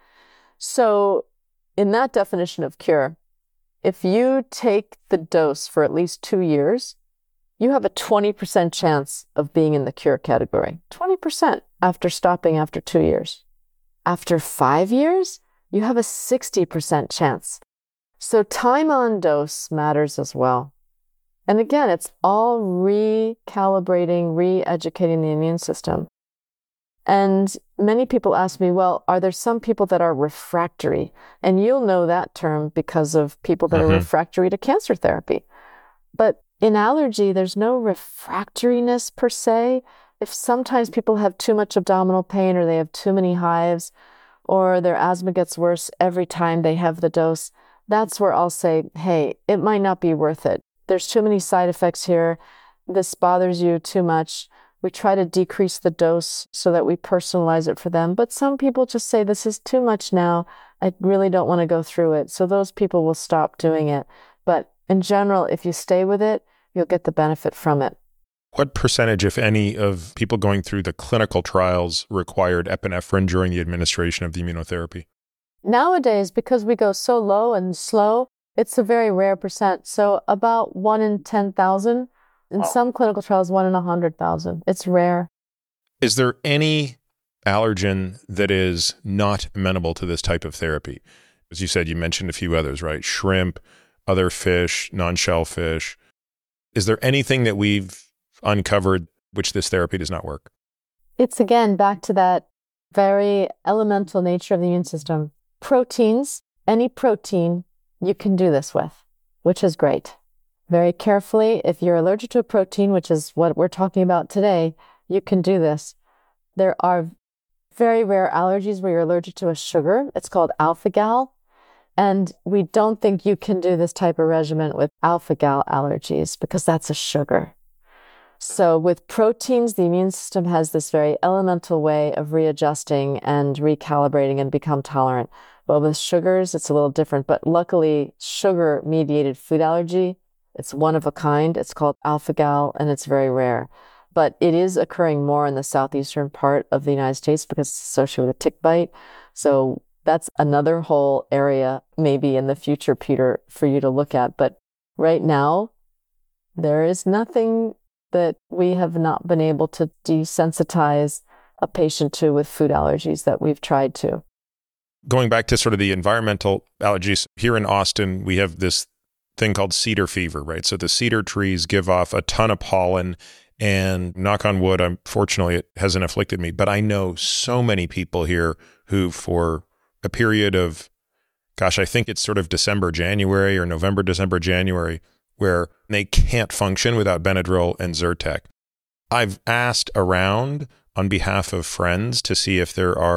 So in that definition of cure, if you take the dose for at least two years, you have a twenty percent chance of being in the cure category. twenty percent after stopping after two years. After five years, you have a sixty percent chance. So time on dose matters as well. And again, it's all recalibrating, re-educating the immune system. And many people ask me, well, are there some people that are refractory? And you'll know that term because of people that mm-hmm. are refractory to cancer therapy. But in allergy, there's no refractoriness per se. If sometimes people have too much abdominal pain or they have too many hives or their asthma gets worse every time they have the dose, that's where I'll say, hey, it might not be worth it. There's too many side effects here. This bothers you too much. We try to decrease the dose so that we personalize it for them. But some people just say, this is too much now. I really don't want to go through it. So those people will stop doing it. But in general, if you stay with it, you'll get the benefit from it.
What percentage, if any, of people going through the clinical trials required epinephrine during the administration of the immunotherapy?
Nowadays, because we go so low and slow, it's a very rare percent. So about one in ten thousand. In wow. some clinical trials, one in one hundred thousand. It's rare.
Is there any allergen that is not amenable to this type of therapy? As you said, you mentioned a few others, right? Shrimp, other fish, non-shellfish. Is there anything that we've uncovered which this therapy does not work?
It's again back to that very elemental nature of the immune system. Proteins, any protein you can do this with, which is great. Very carefully, if you're allergic to a protein, which is what we're talking about today, you can do this. There are very rare allergies where you're allergic to a sugar. It's called alpha-gal. And we don't think you can do this type of regimen with alpha-gal allergies because that's a sugar. So with proteins, the immune system has this very elemental way of readjusting and recalibrating and become tolerant. But with sugars, it's a little different. But luckily, sugar-mediated food allergy, it's one of a kind. It's called alpha-gal, and it's very rare. But it is occurring more in the southeastern part of the United States because it's associated with a tick bite. So that's another whole area maybe in the future, Peter, for you to look at. But right now, there is nothing that we have not been able to desensitize a patient to with food allergies that we've tried to.
Going back to sort of the environmental allergies, here in Austin, we have this thing called cedar fever, right? So the cedar trees give off a ton of pollen, and knock on wood, unfortunately, it hasn't afflicted me. But I know so many people here who, for a period of, gosh, I think it's sort of December, January, or November, December, January, where they can't function without Benadryl and Zyrtec. I've asked around on behalf of friends to see if there are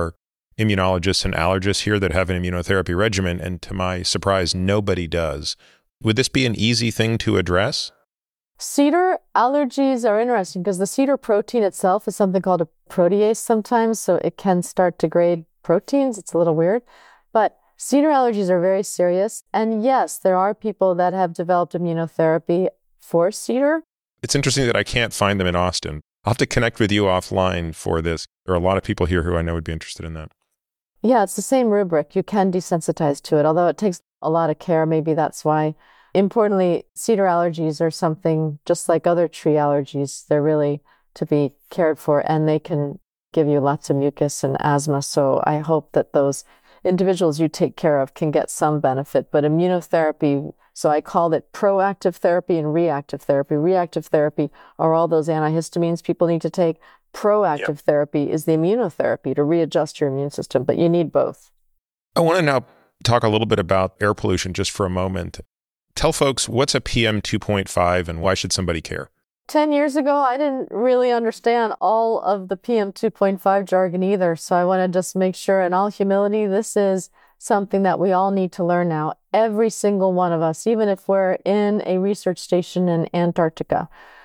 immunologists and allergists here that have an immunotherapy regimen, and to my surprise, nobody does. Would this be an easy thing to address?
Cedar allergies are interesting because the cedar protein itself is something called a protease sometimes, so it can start to degrade proteins. It's a little weird, but cedar allergies are very serious. And yes, there are people that have developed immunotherapy for cedar.
It's interesting that I can't find them in Austin. I'll have to connect with you offline for this. There are a lot of people here who I know would be interested in that.
Yeah, it's the same rubric. You can desensitize to it, although it takes a lot of care. Maybe that's why. Importantly, cedar allergies are something just like other tree allergies. They're really to be cared for, and they can give you lots of mucus and asthma. So I hope that those individuals you take care of can get some benefit. But immunotherapy, so I called it proactive therapy and reactive therapy. Reactive therapy are all those antihistamines people need to take. Proactive yep. therapy is the immunotherapy to readjust your immune system, but you need both.
I want to now talk a little bit about air pollution just for a moment. Tell folks, what's a P M two point five and why should somebody care?
Ten years ago, I didn't really understand all of the P M two point five jargon either. So I want to just make sure, in all humility, this is something that we all need to learn now. Every single one of us, even if we're in a research station in Antarctica.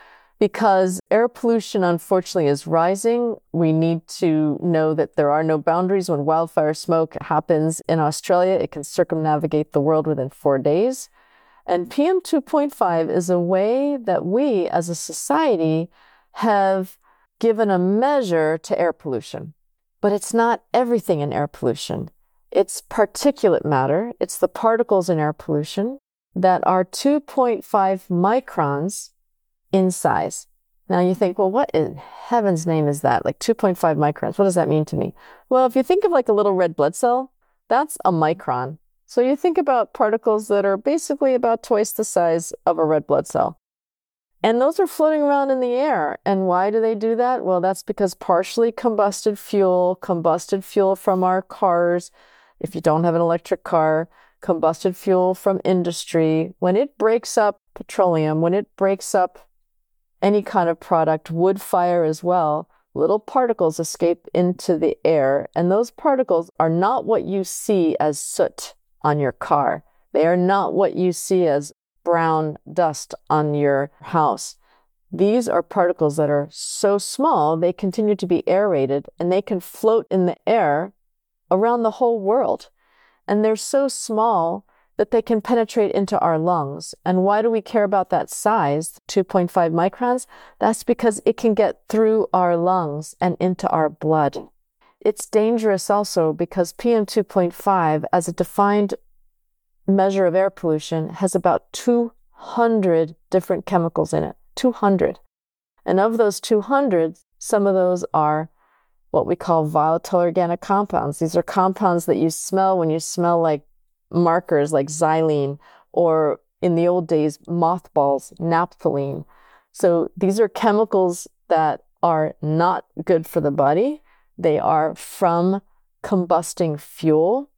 Because air pollution, unfortunately, is rising. We need to know that there are no boundaries. When wildfire smoke happens in Australia, it can circumnavigate the world within four days. And P M two point five is a way that we as a society have given a measure to air pollution. But it's not everything in air pollution. It's particulate matter. It's the particles in air pollution that are two point five microns in size. Now you think, well, what in heaven's name is that? Like two point five microns. What does that mean to me? Well, if you think of like a little red blood cell, that's a micron. So you think about particles that are basically about twice the size of a red blood cell. And those are floating around in the air. And why do they do that? Well, that's because partially combusted fuel, combusted fuel from our cars, if you don't have an electric car, combusted fuel from industry, when it breaks up petroleum, when it breaks up any kind of product, wood fire as well, little particles escape into the air. And those particles are not what you see as soot on your car. They are not what you see as brown dust on your house. These are particles that are so small, they continue to be aerated and they can float in the air around the whole world. And they're so small that they can penetrate into our lungs. And why do we care about that size, two point five microns? That's because it can get through our lungs and into our blood. It's dangerous also because P M two point five, as a defined measure of air pollution, has about two hundred different chemicals in it. two hundred. And of those two hundred, some of those are what we call volatile organic compounds. These are compounds that you smell when you smell like markers like xylene, or in the old days, mothballs, naphthalene. So these are chemicals that are not good for the body. They are from combusting fuel.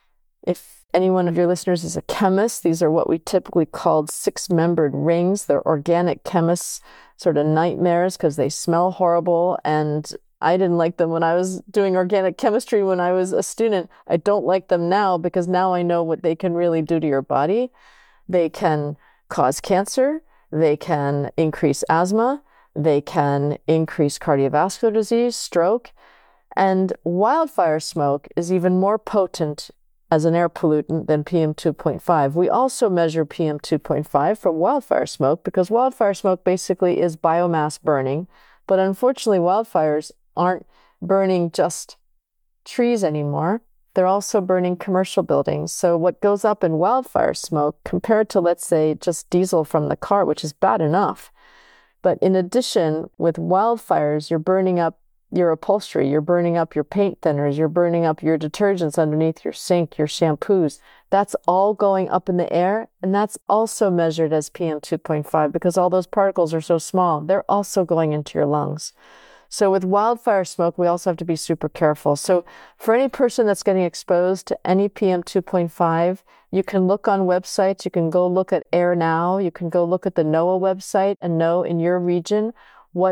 If any one of your listeners is a chemist, these are what we typically called six-membered rings. They're organic chemists' sort of nightmares because they smell horrible, and I didn't like them when I was doing organic chemistry when I was a student. I don't like them now because now I know what they can really do to your body. They can cause cancer. They can increase asthma. They can increase cardiovascular disease, stroke. And wildfire smoke is even more potent as an air pollutant than P M two point five. We also measure P M two point five from wildfire smoke because wildfire smoke basically is biomass burning. But unfortunately, wildfires aren't burning just trees anymore. They're also burning commercial buildings. So what goes up in wildfire smoke compared to, let's say, just diesel from the car, which is bad enough. But in addition, with wildfires, you're burning up your upholstery, you're burning up your paint thinners, you're burning up your detergents underneath your sink, your shampoos. That's all going up in the air, and that's also measured as P M two point five because all those particles are so small. They're also going into your lungs. So with wildfire smoke, we also have to be super careful. So for any person that's getting exposed to any P M two point five, you can look on websites. You can go look at AirNow. You can go look at the NOAA website and know in your region what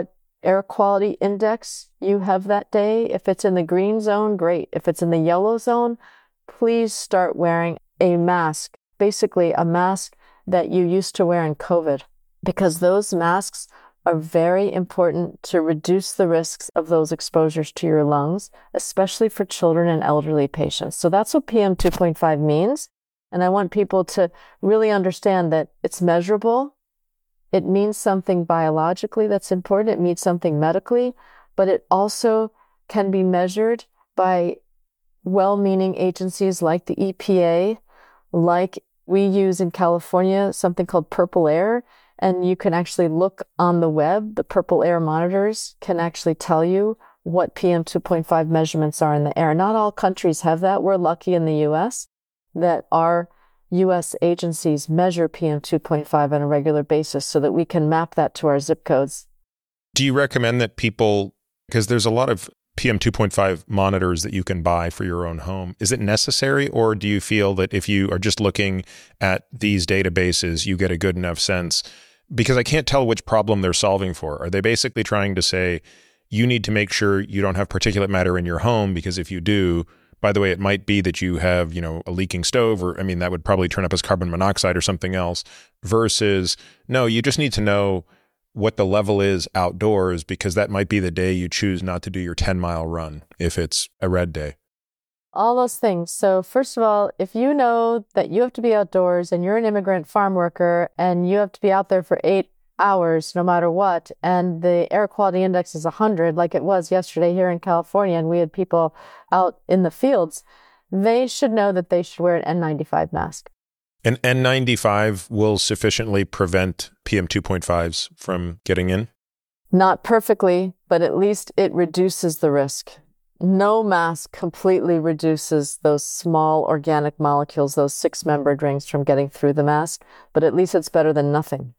air quality index you have that day. If it's in the green zone, great. If it's in the yellow zone, please start wearing a mask, basically a mask that you used to wear in COVID, because those masks are very important to reduce the risks of those exposures to your lungs, especially for children and elderly patients. So that's what P M two point five means. And I want people to really understand that it's measurable. It means something biologically that's important. It means something medically, but it also can be measured by well-meaning agencies like the E P A, like we use in California, something called Purple Air. And you can actually look on the web. The Purple Air monitors can actually tell you what P M two point five measurements are in the air. Not all countries have that. We're lucky in the U S that our U S agencies measure P M two point five on a regular basis so that we can map that to our zip codes.
Do you recommend that people, because there's a lot of P M two point five monitors that you can buy for your own home. Is it necessary, or do you feel that if you are just looking at these databases, you get a good enough sense? Because I can't tell which problem they're solving for. Are they basically trying to say, you need to make sure you don't have particulate matter in your home, because if you do, by the way, it might be that you have, you know, a leaking stove, or, I mean, that would probably turn up as carbon monoxide or something else, versus, no, you just need to know what the level is outdoors, because that might be the day you choose not to do your ten mile run if it's a red day.
All those things. So first of all, if you know that you have to be outdoors and you're an immigrant farm worker and you have to be out there for eight hours no matter what, and the air quality index is one hundred, like it was yesterday here in California, and we had people out in the fields, they should know that they should wear an N ninety-five mask.
And N ninety-five will sufficiently prevent P M two point fives from getting in?
Not perfectly, but at least it reduces the risk. No mask completely reduces those small organic molecules, those six-membered rings, from getting through the mask, but at least it's better than nothing.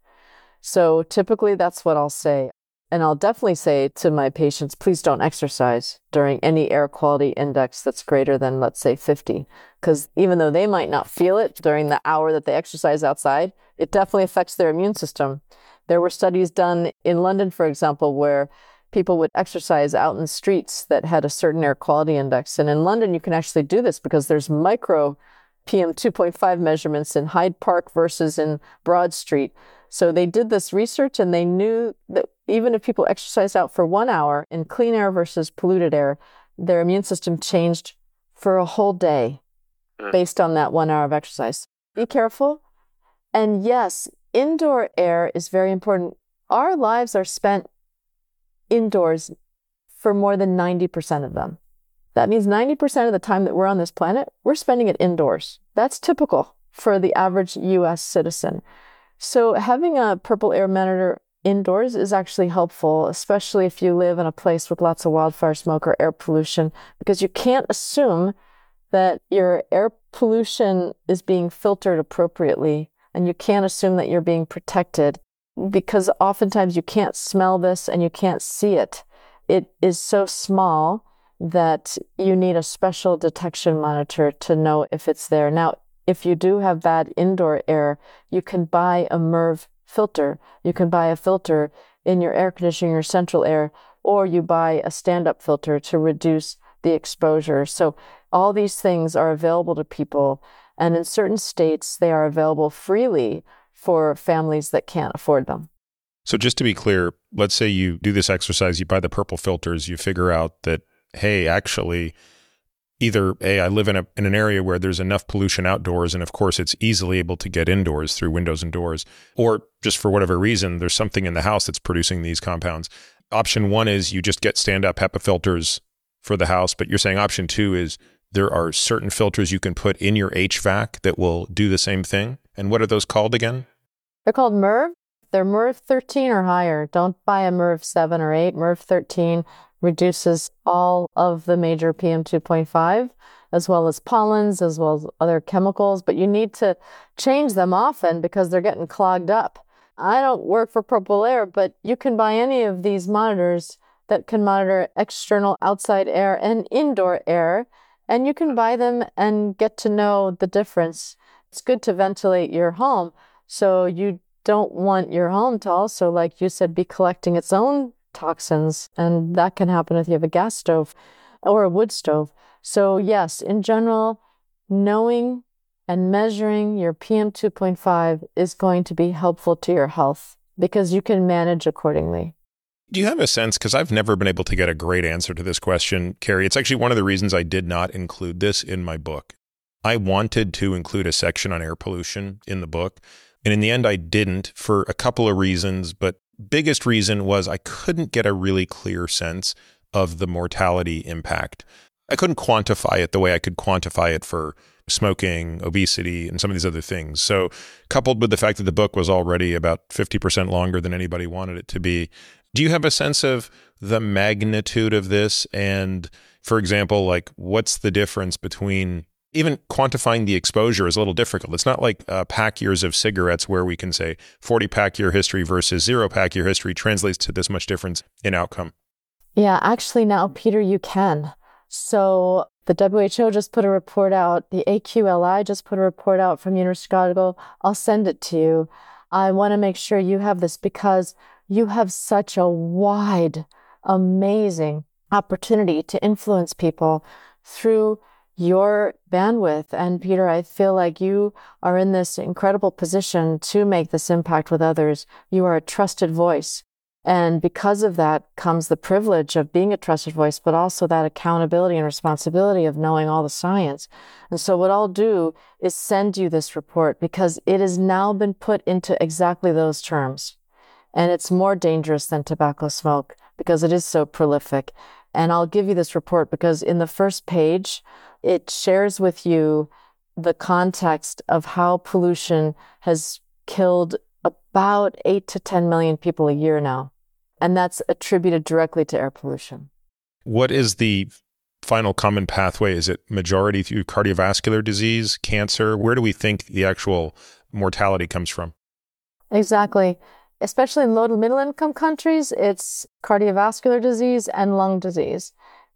So typically that's what I'll say. And I'll definitely say to my patients, please don't exercise during any air quality index that's greater than, let's say, fifty. Because even though they might not feel it during the hour that they exercise outside, it definitely affects their immune system. There were studies done in London, for example, where people would exercise out in the streets that had a certain air quality index. And in London, you can actually do this because there's micro P M two point five measurements in Hyde Park versus in Broad Street. So they did this research, and they knew that even if people exercised out for one hour in clean air versus polluted air, their immune system changed for a whole day based on that one hour of exercise. Be careful. And yes, indoor air is very important. Our lives are spent indoors for more than ninety percent of them. That means ninety percent of the time that we're on this planet, we're spending it indoors. That's typical for the average U S citizen. So having a Purple Air monitor indoors is actually helpful, especially if you live in a place with lots of wildfire smoke or air pollution, because you can't assume that your air pollution is being filtered appropriately, and you can't assume that you're being protected, because oftentimes you can't smell this and you can't see it. It is so small that you need a special detection monitor to know if it's there. Now, if you do have bad indoor air, you can buy a MERV filter. You can buy a filter in your air conditioning, your central air, or you buy a stand-up filter to reduce the exposure. So all these things are available to people, and in certain states, they are available freely for families that can't afford them.
So just to be clear, let's say you do this exercise, you buy the purple filters, you figure out that, hey, actually, either A, I live in a in an area where there's enough pollution outdoors, and of course it's easily able to get indoors through windows and doors, or just for whatever reason, there's something in the house that's producing these compounds. Option one is you just get stand-up HEPA filters for the house, but you're saying option two is there are certain filters you can put in your H V A C that will do the same thing. And what are those called again?
They're called MERV. They're MERV thirteen or higher. Don't buy a MERV seven or eight. MERV thirteen reduces all of the major P M two point five, as well as pollens, as well as other chemicals, but you need to change them often because they're getting clogged up. I don't work for Purple Air, but you can buy any of these monitors that can monitor external outside air and indoor air, and you can buy them and get to know the difference. It's good to ventilate your home, so you don't want your home to also, like you said, be collecting its own toxins, and that can happen if you have a gas stove or a wood stove. So yes, in general, knowing and measuring your P M two point five is going to be helpful to your health because you can manage accordingly.
Do you have a sense, because I've never been able to get a great answer to this question, Carrie, it's actually one of the reasons I did not include this in my book. I wanted to include a section on air pollution in the book, and in the end I didn't for a couple of reasons, but biggest reason was I couldn't get a really clear sense of the mortality impact. I couldn't quantify it the way I could quantify it for smoking, obesity, and some of these other things. So coupled with the fact that the book was already about fifty percent longer than anybody wanted it to be, do you have a sense of the magnitude of this? And for example, like what's the difference between even quantifying the exposure is a little difficult. It's not like uh, pack years of cigarettes where we can say forty pack year history versus zero pack year history translates to this much difference in outcome.
Yeah, actually now, Peter, you can. So the W H O just put a report out. The A Q L I just put a report out from University of Chicago. I'll send it to you. I want to make sure you have this because you have such a wide, amazing opportunity to influence people through your bandwidth. And Peter, I feel like you are in this incredible position to make this impact with others. You are a trusted voice. And because of that comes the privilege of being a trusted voice, but also that accountability and responsibility of knowing all the science. And so what I'll do is send you this report because it has now been put into exactly those terms. And it's more dangerous than tobacco smoke because it is so prolific. And I'll give you this report because in the first page, it shares with you the context of how pollution has killed about eight to ten million people a year now. And that's attributed directly to air pollution.
What is the final common pathway? Is it majority through cardiovascular disease, cancer? Where do we think the actual mortality comes from?
Exactly. Especially in low to middle income countries, it's cardiovascular disease and lung disease.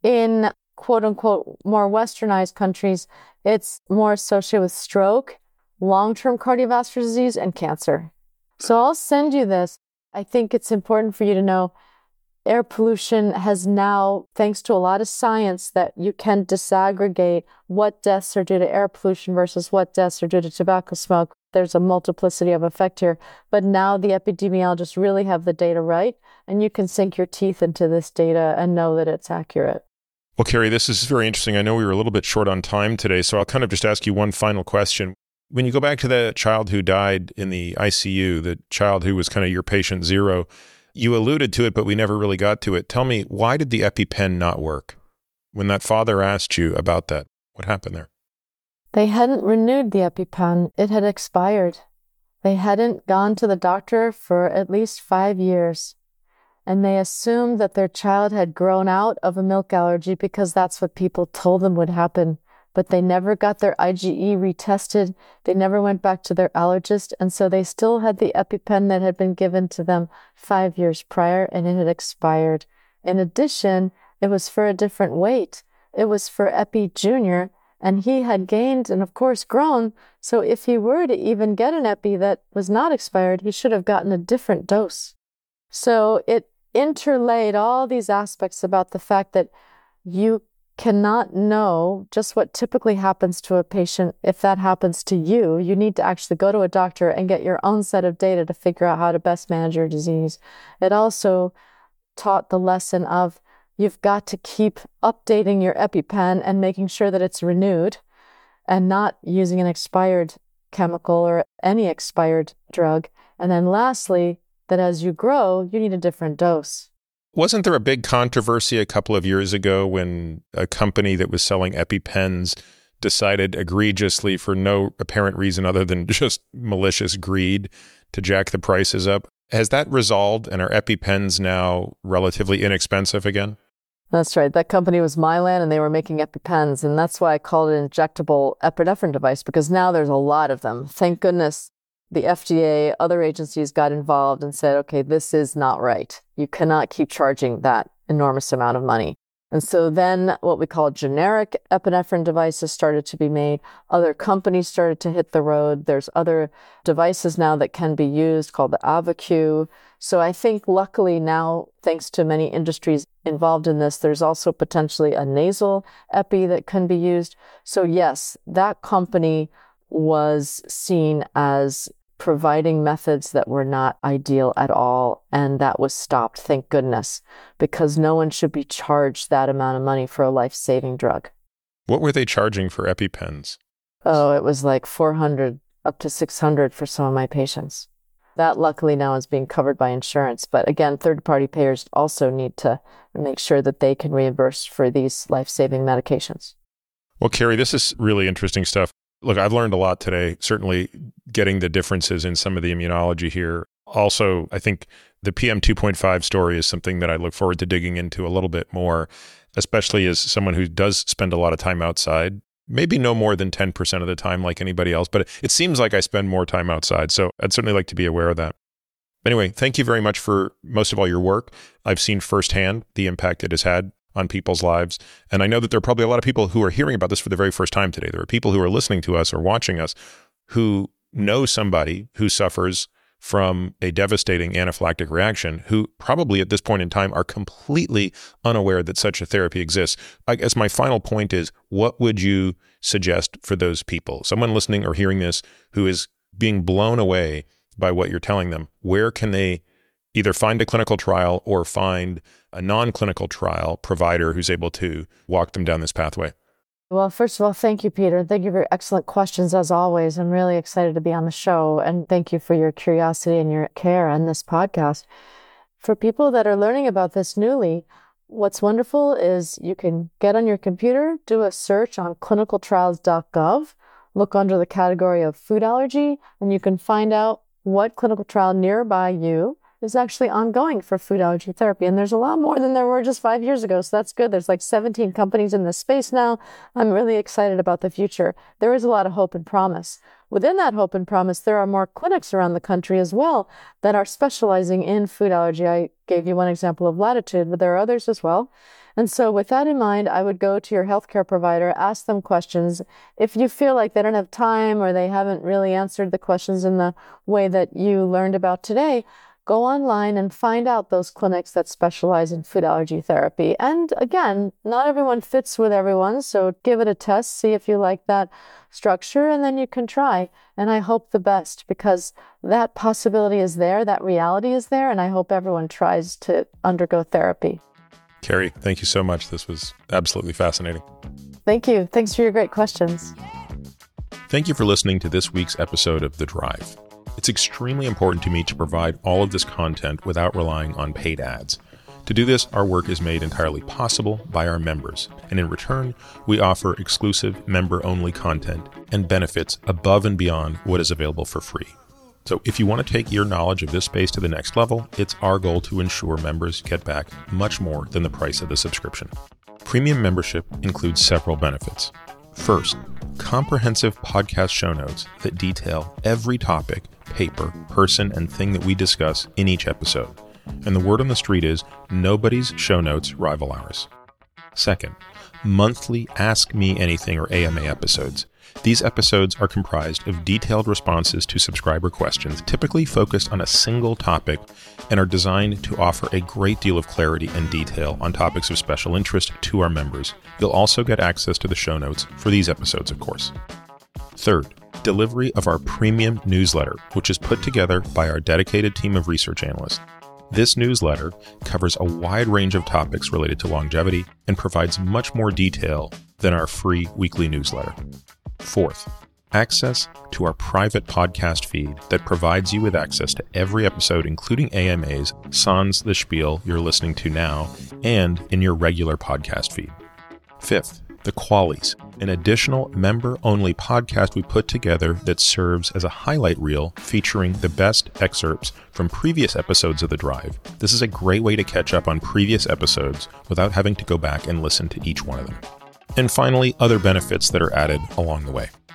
In quote unquote more westernized countries, it's more associated with stroke, long-term cardiovascular disease, and cancer. So I'll send you this. I think it's important for you to know air pollution has now, thanks to a lot of science, that you can disaggregate what deaths are due to air pollution versus what deaths are due to tobacco smoke. There's a multiplicity of effect here. But now the epidemiologists really have the data right, and you can sink your teeth into this data and know that it's accurate.
Well, Carrie, this is very interesting. I know we were a little bit short on time today, so I'll kind of just ask you one final question. When you go back to the child who died in the I C U, the child who was kind of your patient zero, you alluded to it, but we never really got to it. Tell me, why did the EpiPen not work? When that father asked you about that, what happened there?
They hadn't renewed the EpiPen. It had expired. They hadn't gone to the doctor for at least five years. And they assumed that their child had grown out of a milk allergy because that's what people told them would happen. But they never got their IgE retested. They never went back to their allergist. And so they still had the EpiPen that had been given to them five years prior, and it had expired. In addition, it was for a different weight. It was for Epi Junior, and he had gained and, of course, grown. So if he were to even get an Epi that was not expired, he should have gotten a different dose. So it interlaid all these aspects about the fact that you cannot know just what typically happens to a patient. If that happens to you, you need to actually go to a doctor and get your own set of data to figure out how to best manage your disease. It also taught the lesson of you've got to keep updating your EpiPen and making sure that it's renewed and not using an expired chemical or any expired drug. And then lastly, that as you grow, you need a different dose.
Wasn't there a big controversy a couple of years ago when a company that was selling EpiPens decided egregiously for no apparent reason other than just malicious greed to jack the prices up? Has that resolved and are EpiPens now relatively inexpensive again?
That's right. That company was Mylan and they were making EpiPens, and that's why I called it an injectable epinephrine device, because now there's a lot of them. Thank goodness the F D A, other agencies got involved and said, okay, this is not right. You cannot keep charging that enormous amount of money. And so then what we call generic epinephrine devices started to be made. Other companies started to hit the road. There's other devices now that can be used called the AuvaQ. So I think luckily now, thanks to many industries involved in this, there's also potentially a nasal epi that can be used. So yes, that company was seen as providing methods that were not ideal at all. And that was stopped, thank goodness, because no one should be charged that amount of money for a life-saving drug.
What were they charging for EpiPens?
Oh, it was like four hundred up to six hundred for some of my patients. That luckily now is being covered by insurance. But again, third-party payers also need to make sure that they can reimburse for these life-saving medications.
Well, Carrie, this is really interesting stuff. Look, I've learned a lot today, certainly getting the differences in some of the immunology here. Also, I think the P M two point five story is something that I look forward to digging into a little bit more, especially as someone who does spend a lot of time outside, maybe no more than ten percent of the time like anybody else, but it seems like I spend more time outside. So I'd certainly like to be aware of that. Anyway, thank you very much for most of all your work. I've seen firsthand the impact it has had on people's lives. And I know that there are probably a lot of people who are hearing about this for the very first time today. There are people who are listening to us or watching us who know somebody who suffers from a devastating anaphylactic reaction, who probably at this point in time are completely unaware that such a therapy exists. I guess my final point is, what would you suggest for those people? Someone listening or hearing this who is being blown away by what you're telling them, where can they either find a clinical trial or find a non-clinical trial provider who's able to walk them down this pathway?
Well, first of all, thank you, Peter. Thank you for your excellent questions as always. I'm really excited to be on the show. And thank you for your curiosity and your care on this podcast. For people that are learning about this newly, what's wonderful is you can get on your computer, do a search on clinical trials dot gov, look under the category of food allergy, and you can find out what clinical trial nearby you is actually ongoing for food allergy therapy. And there's a lot more than there were just five years ago. So that's good. There's like seventeen companies in this space now. I'm really excited about the future. There is a lot of hope and promise. Within that hope and promise, there are more clinics around the country as well that are specializing in food allergy. I gave you one example of Latitude, but there are others as well. And so with that in mind, I would go to your healthcare provider, ask them questions. If you feel like they don't have time or they haven't really answered the questions in the way that you learned about today, go online and find out those clinics that specialize in food allergy therapy. And again, not everyone fits with everyone, so give it a test, see if you like that structure, and then you can try. And I hope the best, because that possibility is there, that reality is there, and I hope everyone tries to undergo therapy.
Carrie, thank you so much. This was absolutely fascinating.
Thank you. Thanks for your great questions.
Thank you for listening to this week's episode of The Drive. It's extremely important to me to provide all of this content without relying on paid ads. To do this, our work is made entirely possible by our members, and in return, we offer exclusive member-only content and benefits above and beyond what is available for free. So if you want to take your knowledge of this space to the next level, it's our goal to ensure members get back much more than the price of the subscription. Premium membership includes several benefits. First, comprehensive podcast show notes that detail every topic, paper, person, and thing that we discuss in each episode. And the word on the street is nobody's show notes rival ours. Second, monthly Ask Me Anything or A M A episodes. These episodes are comprised of detailed responses to subscriber questions, typically focused on a single topic, and are designed to offer a great deal of clarity and detail on topics of special interest to our members. You'll also get access to the show notes for these episodes, of course. Third, delivery of our premium newsletter, which is put together by our dedicated team of research analysts. This newsletter covers a wide range of topics related to longevity and provides much more detail than our free weekly newsletter. Fourth, access to our private podcast feed that provides you with access to every episode, including A M As, sans the spiel you're listening to now, and in your regular podcast feed. Fifth, the Qualies, an additional member-only podcast we put together that serves as a highlight reel featuring the best excerpts from previous episodes of The Drive. This is a great way to catch up on previous episodes without having to go back and listen to each one of them. And finally, other benefits that are added along the way.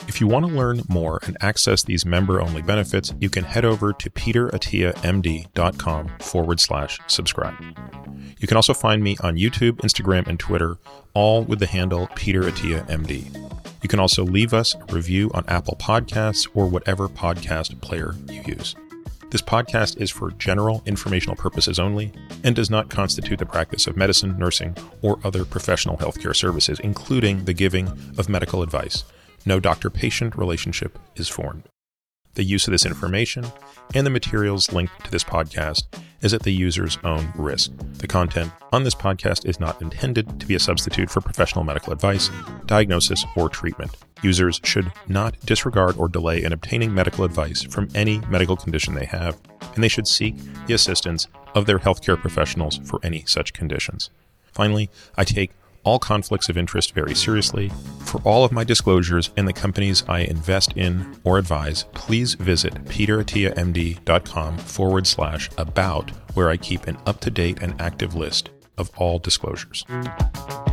If you want to learn more and access these member-only benefits, you can head over to peterattiamd.com forward slash subscribe. You can also find me on YouTube, Instagram, and Twitter, all with the handle Peter Attia M D. You can also leave us a review on Apple Podcasts or whatever podcast player you use. This podcast is for general informational purposes only and does not constitute the practice of medicine, nursing, or other professional healthcare services, including the giving of medical advice. No doctor-patient relationship is formed. The use of this information and the materials linked to this podcast is at the user's own risk. The content on this podcast is not intended to be a substitute for professional medical advice, diagnosis, or treatment. Users should not disregard or delay in obtaining medical advice from any medical condition they have, and they should seek the assistance of their healthcare professionals for any such conditions. Finally, I take all conflicts of interest very seriously. For all of my disclosures and the companies I invest in or advise, please visit peterattiamd.com forward slash about, where I keep an up-to-date and active list of all disclosures.